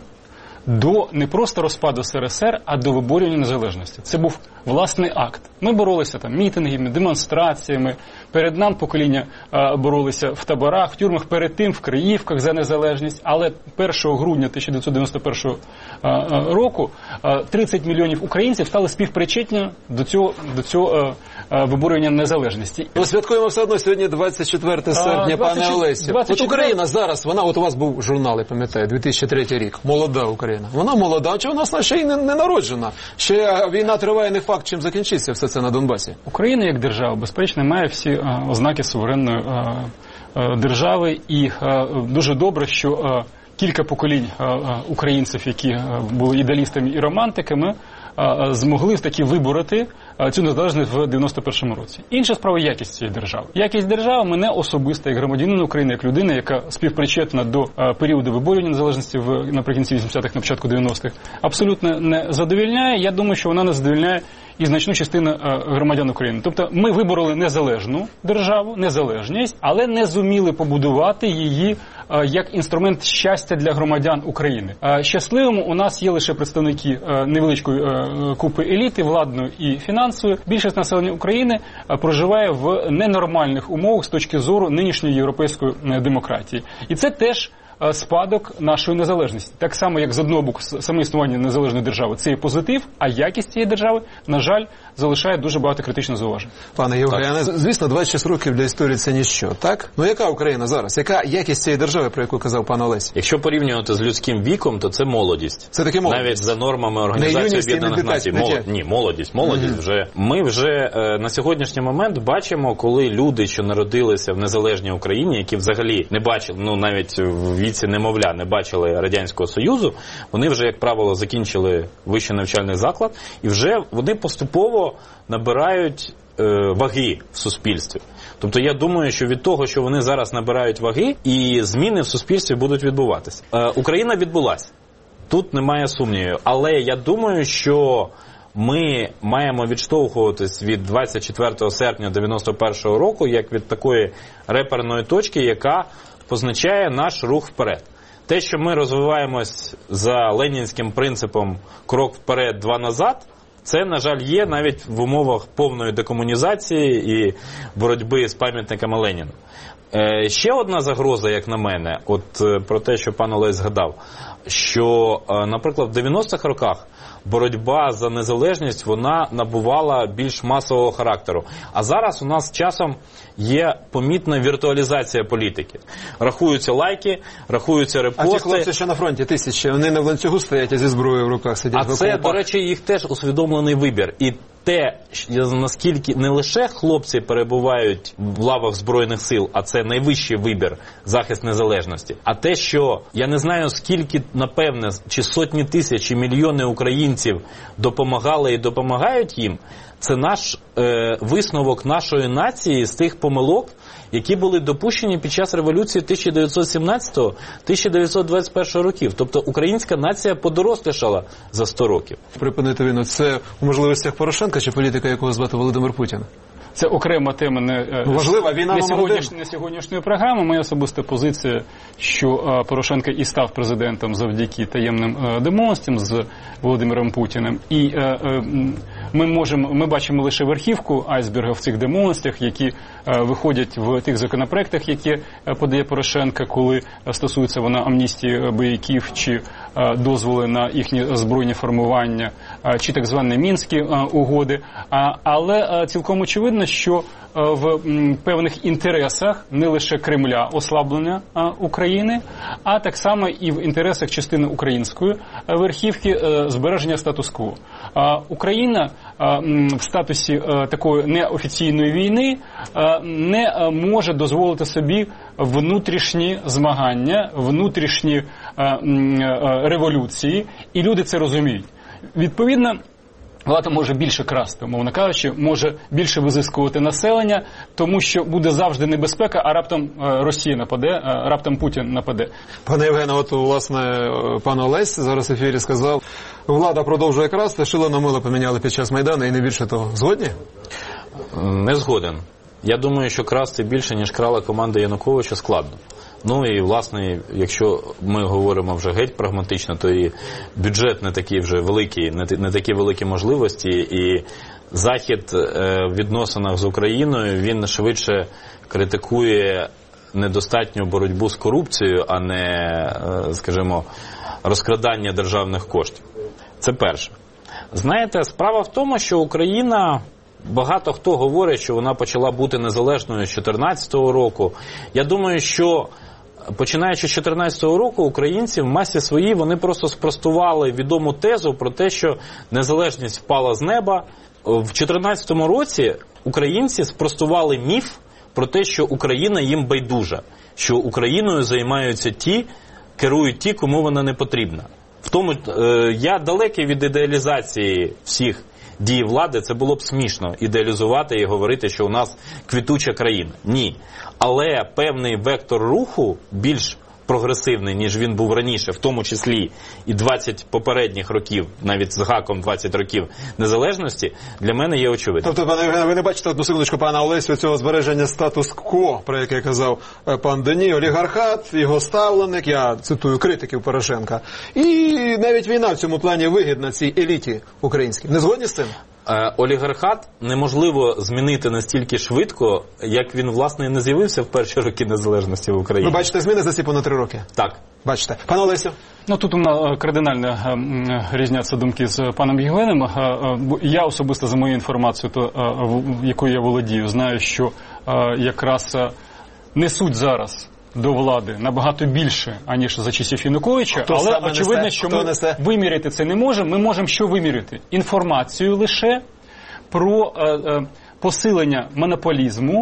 до не просто розпаду ес ер ес ер, а до виборювання незалежності. Це був власний акт. Ми боролися там мітингами, демонстраціями. Перед нам покоління а, боролися в таборах, в тюрмах, перед тим в Криївках за незалежність. Але першого грудня тисяча дев'ятсот дев'яносто першого а, а, року а, тридцять мільйонів українців стали співпричетні до цього, до цього а, а, виборювання незалежності. Ми святкуємо все одно сьогодні двадцять четверте серпня, пане Олесі. От Україна зараз, вона, от у вас був журнал, я пам'ятаю, дві тисячі третій рік, молода Україна. Вона молода, чи вона ще й не, не народжена? Ще війна триває, не факт, чим закінчиться все це на Донбасі. Україна як держава, безперечно, має всі а, ознаки суверенної а, а, держави. І а, дуже добре, що а, кілька поколінь а, а, українців, які а, були ідеалістами і романтиками, а, змогли таки вибороти а, цю незалежність в дев'яносто першому році. Інша справа – якість цієї держави. Якість держави мене особисто, як громадянин України, як людина, яка співпричетна до а, періоду виборювання незалежності в, наприкінці вісімдесятих, на початку дев'яностих, абсолютно не задовільняє. Я думаю, що вона не задовільняє і значну частину а, громадян України. Тобто ми вибороли незалежну державу, незалежність, але не зуміли побудувати її а, як інструмент щастя для громадян України. А, щасливими у нас є лише представники а, невеличкої а, купи еліти, владної і фінансової. Більшість населення України а, проживає в ненормальних умовах з точки зору нинішньої європейської а, демократії. І це теж спадок нашої незалежності. Так само, як з одного боку саме існування незалежної держави – це є позитив, а якість цієї держави, на жаль, залишає дуже багато критичних зауважень. Пане Євгене, звісно, двадцять шість років для історії – це ніщо, так? Ну яка Україна зараз? Яка якість цієї держави, про яку казав пан Олесь? Якщо порівнювати з людським віком, то це молодість. Це таки молодість? Навіть за нормами Організації Об'єднаних Націй. Молод... Ні, молодість. Молодість mm-hmm. вже. Ми вже е, на сьогоднішній момент бачимо, коли люди, що народилися в незалежній Україні, які взагалі не бачили, ну навіть в віці немовля не бачили Радянського Союзу, вони вже, як правило, закінчили вищий навчальний заклад, і вже вони поступово набирають е, ваги в суспільстві. Тобто я думаю, що від того, що вони зараз набирають ваги, і зміни в суспільстві будуть відбуватися. Е, Україна відбулася. Тут немає сумнівів. Але я думаю, що ми маємо відштовхуватись від двадцять четвертого серпня дев'яносто першого року як від такої реперної точки, яка позначає наш рух вперед. Те, що ми розвиваємось за ленінським принципом «крок вперед, два назад», це, на жаль, є навіть в умовах повної декомунізації і боротьби з пам'ятниками Леніна. Е, ще одна загроза, як на мене, от е, про те, що пан Олесь згадав, що, е, наприклад, в дев'яностих роках боротьба за незалежність, вона набувала більш масового характеру. А зараз у нас часом є помітна віртуалізація політики. Рахуються лайки, рахуються репости. А ті хлопці, що на фронті, тисячі, вони не в ланцюгу стоять, а зі зброєю в руках сидять. А це, до речі, їх теж усвідомлений вибір. І те, наскільки не лише хлопці перебувають в лавах Збройних сил, а це найвищий вибір, захист незалежності, а те, що я не знаю, скільки, напевне, чи сотні тисяч, чи мільйони українців допомагали і допомагають їм, це наш е, висновок нашої нації з тих помилок, які були допущені під час революції тисяча дев'ятсот сімнадцятого - тисяча дев'ятсот двадцять першого років. Тобто українська нація подорослішала за сто років. Припинити війну – це у можливостях Порошенка чи політика, якого звати Володимир Путін? Це окрема тема не, Важлива, війна не, сьогодніш, не сьогоднішньої програми. Моя особиста позиція, що Порошенко і став президентом завдяки таємним домовленостям з Володимиром Путіним. І ми можемо, ми бачимо лише верхівку айсберга в цих домовленостях, які виходять в тих законопроектах, які подає Порошенко, коли стосується вона амністії бойовиків чи дозволи на їхні збройні формування, чи так звані Мінські угоди. Але цілком очевидно, що в певних інтересах не лише Кремля ослаблення України, а так само і в інтересах частини української верхівки збереження статус-кво. Україна в статусі такої неофіційної війни не може дозволити собі внутрішні змагання, внутрішні революції, і люди це розуміють. Відповідно, влада може більше красти, умовно кажучи, може більше визискувати населення, тому що буде завжди небезпека, а раптом Росія нападе, а раптом Путін нападе. Пане Євгене, от, власне, пан Олесь зараз в ефірі сказав, влада продовжує красти, шило на мило поміняли під час Майдану і не більше того. Згодні? Не згоден. Я думаю, що красти більше, ніж крала команда Януковича, складно. Ну і, власне, якщо ми говоримо вже геть прагматично, то і бюджет не такий вже великий, не такі великі можливості, і Захід в відносинах з Україною, він швидше критикує недостатню боротьбу з корупцією, а не, скажімо, розкрадання державних коштів. Це перше. Знаєте, справа в тому, що Україна... Багато хто говорить, що вона почала бути незалежною з чотирнадцятого року. Я думаю, що починаючи з чотирнадцятого року українці в масі своїй вони просто спростували відому тезу про те, що незалежність впала з неба. В чотирнадцятому році українці спростували міф про те, що Україна їм байдужа, що Україною займаються ті, керують ті, кому вона не потрібна. В тому я далекий від ідеалізації всіх дії влади, це було б смішно ідеалізувати і говорити, що у нас квітуча країна. Ні. Але певний вектор руху, більш прогресивний, ніж він був раніше, в тому числі і двадцять попередніх років, навіть з гаком двадцять років незалежності, для мене є очевидним. Тобто, пане Євгене, ви не бачите, одну секундочку, пана Олесю, цього збереження статус-кво, про яке казав пан Дені, олігархат, його ставленик, я цитую критиків Порошенка, і навіть війна в цьому плані вигідна цій еліті українській. Не згодні з цим? Олігархат неможливо змінити настільки швидко, як він, власне, і не з'явився в перші роки незалежності в Україні. Ви бачите зміни за ці понад три роки? Так. Бачите. Пане Олесю? Ну, тут у мене кардинально різняться думки з паном Євгеном. Я особисто, за мою інформацію, то, якою я володію, знаю, що якраз несуть зараз до влади набагато більше, аніж за часів Януковича, Хто але очевидно, несе? що Хто ми несе? виміряти це не можемо. Ми можемо що виміряти? Інформацію лише про е, е, посилення монополізму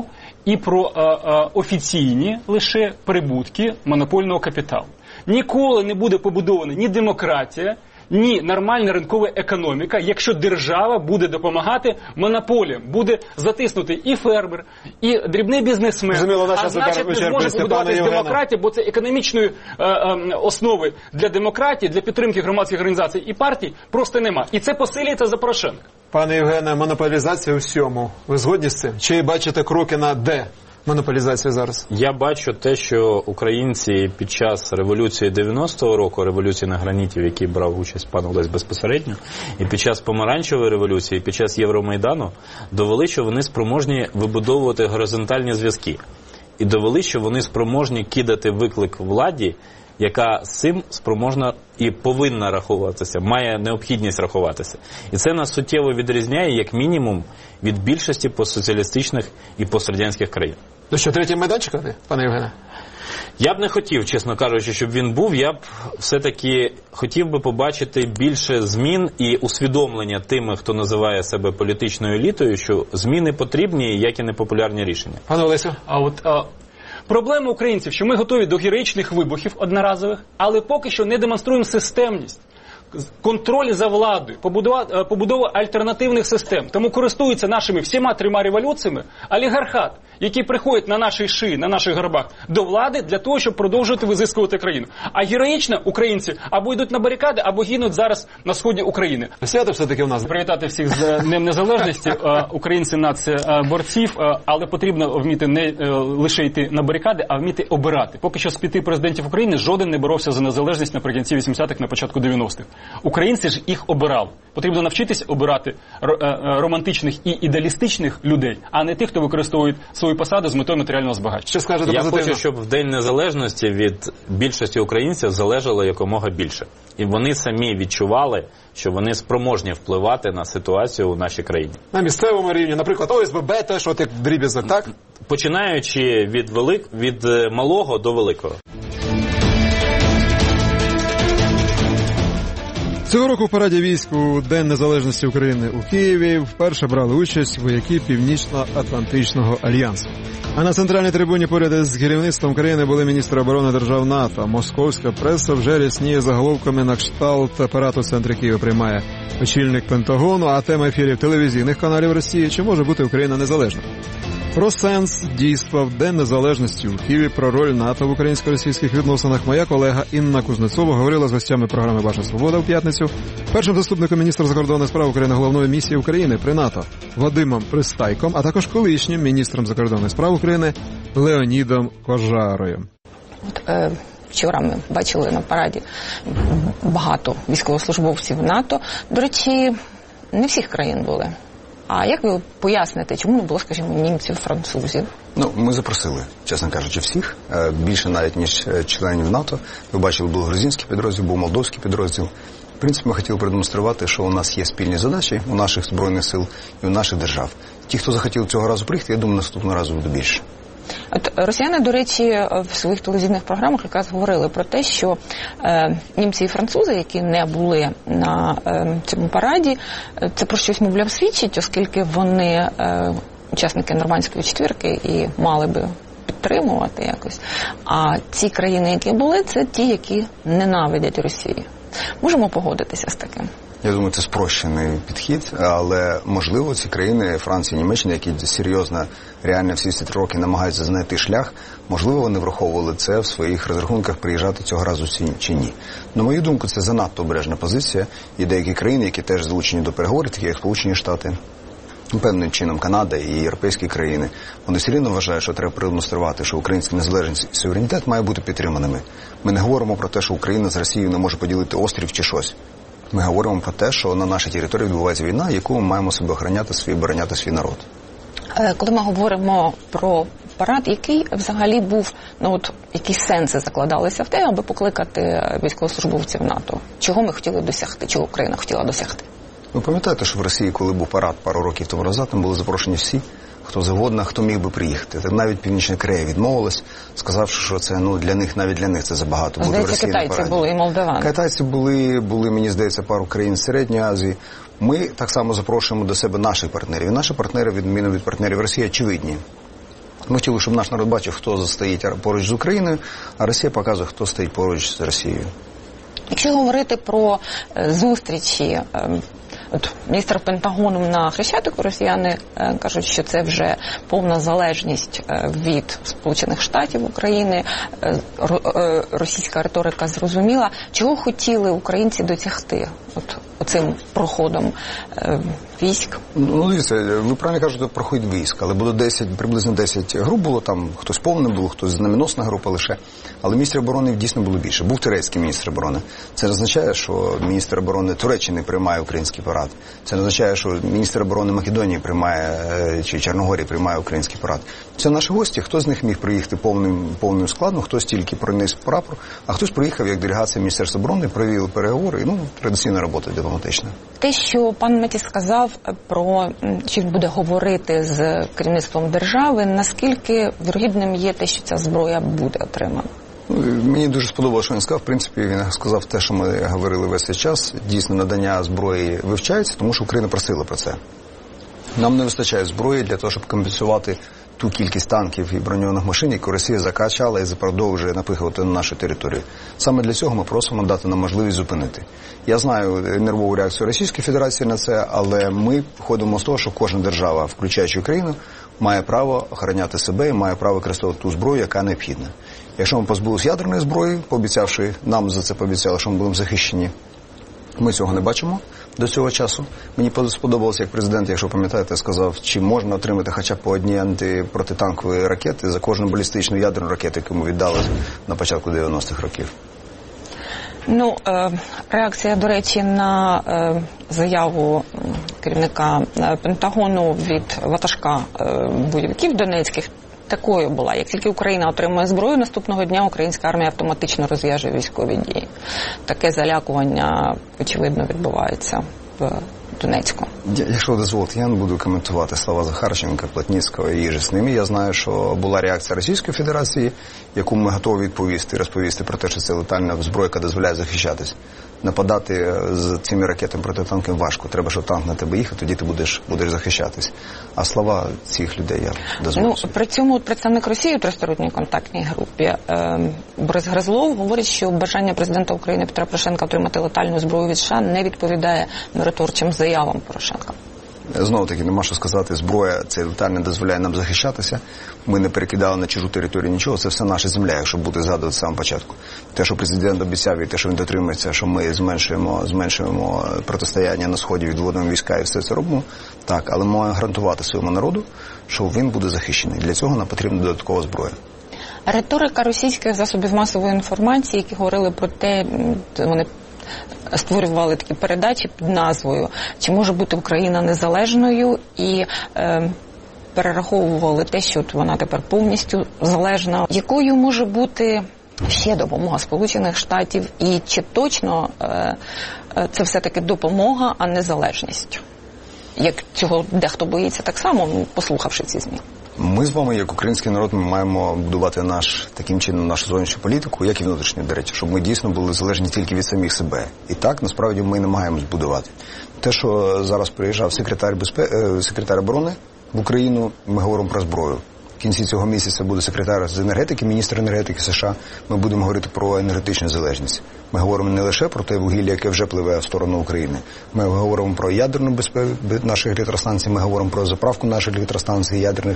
і про а, а, офіційні лише прибутки монопольного капіталу. Ніколи не буде побудована ні демократія, ні нормальна ринкова економіка, якщо держава буде допомагати монополіям, буде затиснути і фермер, і дрібний бізнесмен. Зуміло, а значить не зможе побудуватися демократія, бо це економічної е, е, основи для демократії, для підтримки громадських організацій і партій просто нема. І це посилюється за Порошенка. Пане Євгене, монополізація у всьому. Ви згодні з цим? Чи бачите кроки на де? Монополізація зараз? Я бачу те, що українці під час революції дев'яностого року, революції на граніті, в якій брав участь пан Олесь безпосередньо, і під час помаранчевої революції, і під час Євромайдану, довели, що вони спроможні вибудовувати горизонтальні зв'язки. І довели, що вони спроможні кидати виклик владі, яка з цим спроможна і повинна рахуватися, має необхідність рахуватися. І це нас суттєво відрізняє, як мінімум, від більшості постсоціалістичних і пострадянських країн. Ну що, третій майданчик, пане Євгене? Я б не хотів, чесно кажучи, щоб він був. Я б все-таки хотів би побачити більше змін і усвідомлення тими, хто називає себе політичною елітою, що зміни потрібні, як і непопулярні рішення. Пане Олесю? А от... А... Проблема українців, що ми готові до героїчних вибухів одноразових, але поки що не демонструємо системність, контроль за владою, побудова, побудова альтернативних систем. Тому користуються нашими всіма трьома революціями олігархат, які приходять на нашій шиї, на наших горбах до влади для того, щоб продовжувати визискувати країну. А героїчно українці або йдуть на барикади, або гинуть зараз на сході України. Свято все-таки у нас. Привітати всіх з Днем Незалежності. Українці нація борців, але потрібно вміти не лише йти на барикади, а вміти обирати. Поки що з п'яти президентів України жоден не боровся за незалежність наприкінці вісімдесятих, на початку дев'яностих. Українці ж їх обирали. Потрібно навчитись обирати романтичних і ідеалістичних людей, а не тих, хто використовує свою посаду з метою матеріального збагачення. Що скажете Я позитивно? хочу, щоб в День Незалежності від більшості українців залежало якомога більше. І вони самі відчували, що вони спроможні впливати на ситуацію у нашій країні. На місцевому рівні, наприклад, О С Б Б, теж от як дріб'язок, так? Починаючи від, велик... від малого до великого. Цього року в параді військ у День Незалежності України у Києві вперше брали участь вояки Північно-Атлантичного альянсу. А на центральній трибуні поряд з керівництвом країни були міністри оборони держав НАТО. Московська преса вже рясніє заголовками на кшталт апарату в центрі Києва приймає очільник Пентагону, а тема ефірів телевізійних каналів Росії: чи може бути Україна незалежна? Про сенс дійства в День Незалежності у Києві, про роль НАТО в українсько-російських відносинах моя колега Інна Кузнецова говорила з гостями програми «Ваша свобода» в п'ятницю, першим заступником міністра закордонних справ України головної місії України при НАТО Вадимом Пристайком, а також колишнім міністром закордонних справ України Леонідом Кожарою. От, е, вчора ми бачили на параді багато військовослужбовців НАТО. До речі, не всіх країн були. А як ви поясните, чому не було, скажімо, німців, французів? Ну, ми запросили, чесно кажучи, всіх. Більше навіть, ніж членів НАТО. Ви бачили, був грузинський підрозділ, був молдовський підрозділ. В принципі, ми хотіли продемонструвати, що у нас є спільні задачі у наших Збройних сил і у наших держав. Ті, хто захотів цього разу приїхати, я думаю, наступного разу буде більше. От росіяни, до речі, в своїх телевізійних програмах якраз говорили про те, що е, німці і французи, які не були на е, цьому параді, це про щось, мовляв, свідчить, оскільки вони е, учасники нормандської четвірки і мали би підтримувати якось. А ці країни, які були, це ті, які ненавидять Росію. Можемо погодитися з таким? Я думаю, це спрощений підхід, але, можливо, ці країни, Франція, Німеччина, які серйозно, реально всі ці три роки намагаються знайти шлях, можливо, вони враховували це в своїх розрахунках, приїжджати цього разу чи ні. На мою думку, це занадто обережна позиція, і деякі країни, які теж залучені до переговорів, такі як Сполучені Штати, певним чином Канада і європейські країни, вони все рівно вважають, що треба продемонструвати, що українська незалежність і суверенітет має бути підтриманими. Ми не говоримо про те, що Україна з Росією не може поділити острів чи щось. Ми говоримо про те, що на нашій території відбувається війна, яку ми маємо себе охороняти свій, обороняти свій народ. Коли ми говоримо про парад, який взагалі був, ну от, які сенси закладалися в те, аби покликати військовослужбовців НАТО? Чого ми хотіли досягти, чого Україна хотіла досягти? Ви пам'ятаєте, що в Росії, коли був парад пару років тому назад, там були запрошені всі, хто завгодно, хто міг би приїхати. Так навіть Північна Корея відмовилась, сказавши, що це, ну, для них, навіть для них це забагато. Здається, китайці були і молдавани. Китайці були, були, мені здається, пару країн Середньої Азії. Ми так само запрошуємо до себе наших партнерів. І наші партнери, відміну від партнерів Росії, очевидні. Ми хотіли, щоб наш народ бачив, хто стоїть поруч з Україною, а Росія показує, хто стоїть поруч з Росією. Якщо говорити про зустрічі, от міністр Пентагону на Хрещатику, росіяни кажуть, що це вже повна залежність від Сполучених Штатів України, російська риторика зрозуміла. Чого хотіли українці досягти от оцим проходом військ? Ну, дивіться, ви правильно кажете про хід військ, але було десять, приблизно десять груп було, там хтось повний був, хтось знаменосна група лише, але міністрів оборони дійсно було більше. Був турецький міністр оборони. Це не означає, що міністр оборони Туреччини приймає український парад. Це не означає, що міністр оборони Македонії приймає, чи Чорногорії приймає український парад. Це наші гості, хто з них міг приїхати повним, повним складом, хтось тільки приніс прапор, а хтось приїхав як делегація Міністерства оборони, провів переговори, ну, традиційна робота дипломатична. Те, що пан Метіс сказав про, чи буде говорити з керівництвом держави, наскільки вірогідним є те, що ця зброя буде отримана? Мені дуже сподобалося, що він сказав. В принципі, він сказав те, що ми говорили весь цей час. Дійсно, надання зброї вивчається, тому що Україна просила про це. Нам не вистачає зброї для того, щоб компенсувати ту кількість танків і броньованих машин, яку Росія закачала і продовжує напихувати на нашу територію. Саме для цього ми просимо дати нам можливість зупинити. Я знаю нервову реакцію Російської Федерації на це, але ми ходимо з того, що кожна держава, включаючи Україну, має право охороняти себе і має право використовувати ту зброю, яка необхідна. Якщо ми позбулися ядерної зброї, пообіцявши, нам за це пообіцяли, що ми будемо захищені, ми цього не бачимо до цього часу. Мені сподобалося, як президент, якщо пам'ятаєте, сказав, чи можна отримати хоча б по одній антипротитанкової ракети за кожну балістичну ядерну ракету, яку ми віддали на початку дев'яностих років. Ну, реакція, до речі, на заяву керівника Пентагону від ватажка бойовиків донецьких такою була. Як тільки Україна отримує зброю, наступного дня українська армія автоматично розв'яжує військові дії. Таке залякування, очевидно, відбувається в Донецьку. Якщо дозволите, я не буду коментувати слова Захарченка, Плотницького і їжі з ними. Я знаю, що була реакція Російської Федерації, яку ми готові відповісти, розповісти про те, що це летальна зброя, яка дозволяє захищатись. Нападати з цими ракетами протитанковими важко. Треба, щоб танк на тебе їхав, тоді ти будеш, будеш захищатись. А слова цих людей я дозволю. Ну, при цьому представник Росії у тристоронній контактній групі е, Борис Гризлов говорить, що бажання президента України Петра Порошенка отримати летальну зброю від США не відповідає миротворчим заявам Порошенка. Знову таки, нема що сказати, зброя це летальне дозволяє нам захищатися. Ми не перекидали на чужу територію нічого, це все наша земля, якщо буде згадувати з самого початку. Те, що президент обіцяв і те, що він дотримується, що ми зменшуємо, зменшуємо протистояння на Сході, відводимо війська і все це робимо, так, але ми маємо гарантувати своєму народу, що він буде захищений. Для цього нам потрібна додаткова зброя. Риторика російських засобів масової інформації, які говорили про те, вони створювали такі передачі під назвою «Чи може бути Україна незалежною?» і е, перераховували те, що от вона тепер повністю залежна. Якою може бути ще допомога Сполучених Штатів і чи точно е, це все-таки допомога, а не залежність? Як цього дехто боїться так само, послухавши ці ЗМІ. Ми з вами, як український народ, ми маємо будувати наш, таким чином нашу зовнішню політику, як і внутрішню, до речі, щоб ми дійсно були залежні тільки від самих себе. І так, насправді, ми намагаємось будувати. Те, що зараз приїжджав секретар, безпе... секретар оборони в Україну, ми говоримо про зброю. В кінці цього місяця буде секретар з енергетики, міністр енергетики США. Ми будемо говорити про енергетичну залежність. Ми говоримо не лише про те вугілля, яке вже пливе в сторону України. Ми говоримо про ядерну безпеку наших електростанцій, ми говоримо про заправку наших електростанцій ядерних,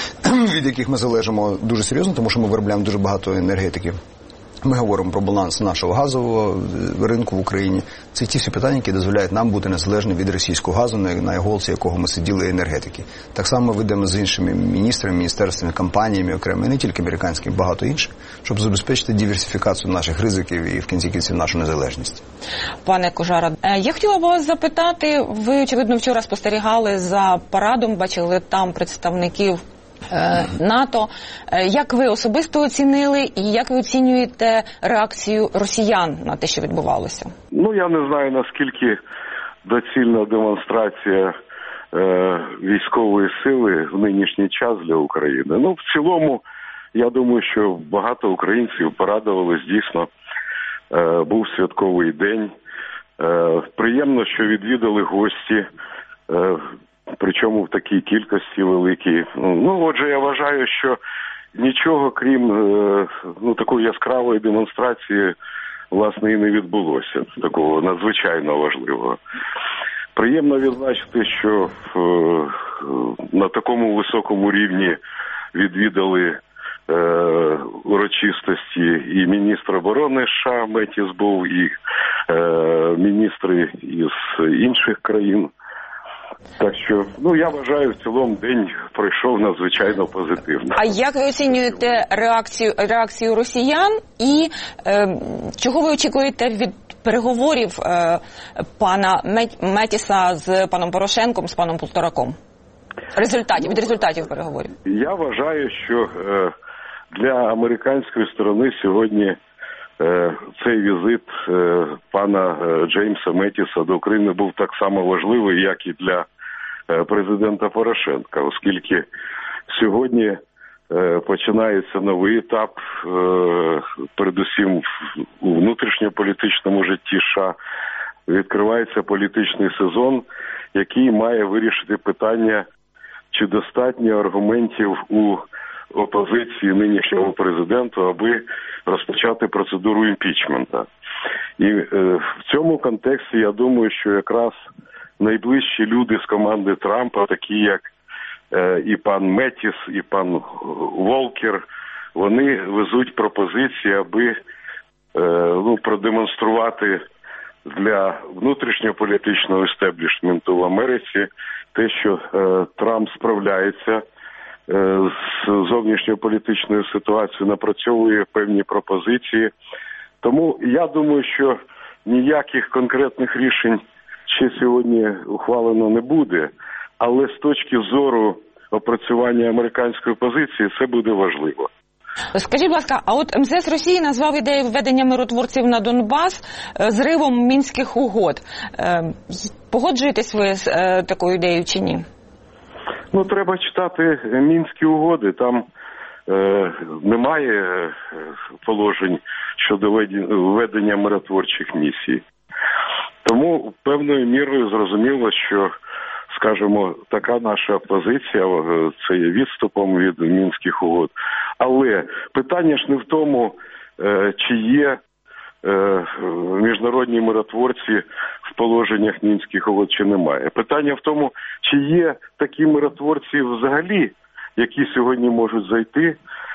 від яких ми залежимо дуже серйозно, тому що ми виробляємо дуже багато енергетики. Ми говоримо про баланс нашого газового ринку в Україні. Це ті всі питання, які дозволяють нам бути незалежним від російського газу, на іголці якого ми сиділи, енергетики. Так само ми ведемо з іншими міністрами, міністерствами, компаніями окремо, не тільки американськими, багато інших, щоб забезпечити диверсифікацію наших ризиків і в кінці кінців нашу незалежність. Пане Кожара, я хотіла б вас запитати, ви, очевидно, вчора спостерігали за парадом, бачили там представників НАТО. Як ви особисто оцінили і як ви оцінюєте реакцію росіян на те, що відбувалося? Ну, я не знаю, наскільки доцільна демонстрація е, військової сили в нинішній час для України. Ну, в цілому, я думаю, що багато українців порадувались, дійсно, е, був святковий день. Е, приємно, що відвідали гості. Е, причому в такій кількості великій. Ну, отже, я вважаю, що нічого, крім ну, такої яскравої демонстрації, власне, і не відбулося, такого надзвичайно важливого. Приємно відзначити, що на такому високому рівні відвідали е, урочистості і міністр оборони США Метіс був, і е, міністри із інших країн. Так що, ну, я вважаю, в цілому день пройшов надзвичайно позитивно. А як ви оцінюєте реакцію, реакцію росіян і е, чого ви очікуєте від переговорів е, пана Метіса з паном Порошенком, з паном Полтораком? Результатів, від результатів переговорів. Я вважаю, що е, для американської сторони сьогодні е, цей візит е, пана е, Джеймса Метіса до України був так само важливий, як і для е, президента Порошенка, оскільки сьогодні е, починається новий етап, е, передусім у внутрішньополітичному житті США, відкривається політичний сезон, який має вирішити питання, чи достатньо аргументів у опозиції нинішньому президенту, аби розпочати процедуру імпічмента. І е, в цьому контексті я думаю, що якраз найближчі люди з команди Трампа, такі як е, і пан Метіс, і пан Волкер, вони везуть пропозиції, аби е, ну, продемонструвати для внутрішньополітичного істеблішменту в Америці те, що е, Трамп справляється е, з зовнішньополітичною ситуацією, напрацьовує певні пропозиції. Тому я думаю, що ніяких конкретних рішень ще сьогодні ухвалено не буде, але з точки зору опрацювання американської позиції це буде важливо. Скажіть, будь ласка, а от МЗС Росії назвав ідею введення миротворців на Донбас зривом мінських угод. Погоджуєтесь ви з такою ідеєю чи ні? Ну, треба читати мінські угоди. Там е, немає положень щодо введення миротворчих місій. Тому певною мірою зрозуміло, що, скажімо, така наша позиція, це є відступом від мінських угод. Але питання ж не в тому, чи є міжнародні миротворці в положеннях мінських угод, чи немає. Питання в тому, чи є такі миротворці взагалі, які сьогодні можуть зайти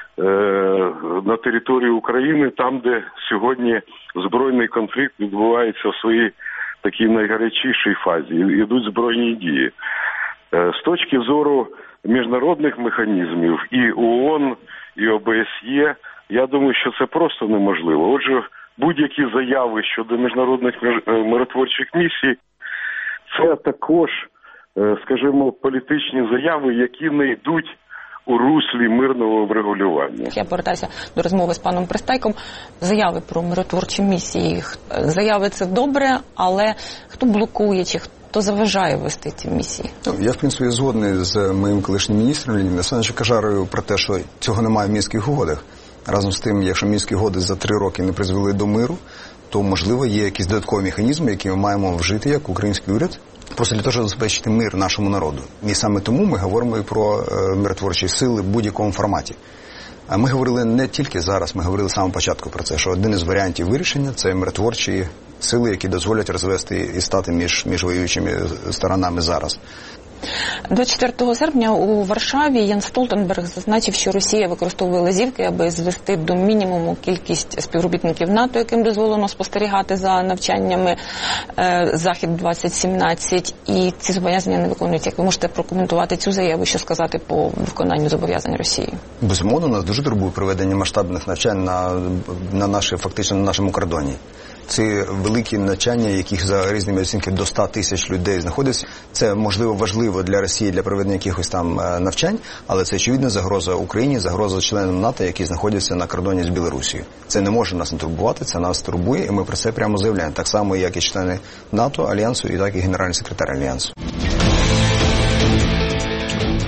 на територію України, там, де сьогодні збройний конфлікт відбувається в своїй такій найгарячішій фазі, ідуть збройні дії. З точки зору міжнародних механізмів і ООН, і О Б С Є, я думаю, що це просто неможливо. Отже, будь-які заяви щодо міжнародних миротворчих місій, це також, скажімо, політичні заяви, які не йдуть у руслі мирного врегулювання. Я повертаюся до розмови з паном Пристайком. Заяви про миротворчі місії. Заяви – це добре, але хто блокує чи хто заважає вести ці місії? Я, в принципі, згодний з моїм колишнім міністром Леонідом Олександровичем Кажарою про те, що цього немає в мінських угодах. Разом з тим, якщо мінські угоди за три роки не призвели до миру, то, можливо, є якісь додаткові механізми, які ми маємо вжити як український уряд, просто для того, щоб забезпечити мир нашому народу. І саме тому ми говоримо і про е, миротворчі сили в будь-якому форматі. А ми говорили не тільки зараз, ми говорили з самого початку про це, що один із варіантів вирішення – це миротворчі сили, які дозволять розвести і стати між, між воюючими сторонами зараз. двадцять четвертого серпня у Варшаві Ян Столтенберг зазначив, що Росія використовує лазівки, аби звести до мінімуму кількість співробітників НАТО, яким дозволено спостерігати за навчаннями Захід двадцять сімнадцять, і ці зобов'язання не виконуються. Як ви можете прокоментувати цю заяву, що сказати по виконанню зобов'язань Росії? Безумовно, нас дуже турбує проведення масштабних навчань на, на наші, фактично на нашому кордоні. Ці великі навчання, яких за різними оцінками до ста тисяч людей знаходиться, це, можливо, важливо для Росії для проведення якихось там навчань, але це, очевидно, загроза Україні, загроза членам НАТО, які знаходяться на кордоні з Білорусією. Це не може нас не турбувати, це нас турбує, і ми про це прямо заявляємо. Так само, як і члени НАТО, Альянсу, і так і генеральний секретар Альянсу.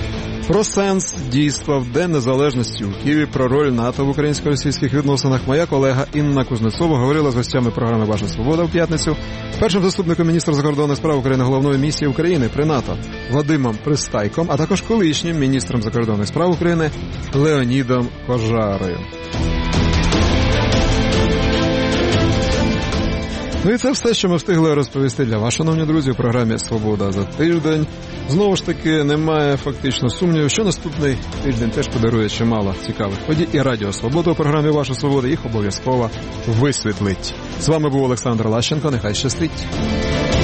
Про сенс дійства в День Незалежності у Києві, про роль НАТО в українсько-російських відносинах моя колега Інна Кузнецова говорила з гостями програми «Ваша свобода» в п'ятницю, першим заступником міністра закордонних справ України головної місії України при НАТО Вадимом Пристайком, а також колишнім міністром закордонних справ України Леонідом Кожарою. Ну і це все, що ми встигли розповісти для вас, шановні друзі, у програмі «Свобода за тиждень». Знову ж таки, немає фактично сумніву, що наступний тиждень теж подарує чимало цікавих подій. І Радіо Свобода у програмі «Ваша свобода» їх обов'язково висвітлить. З вами був Олександр Лащенко. Нехай щастить.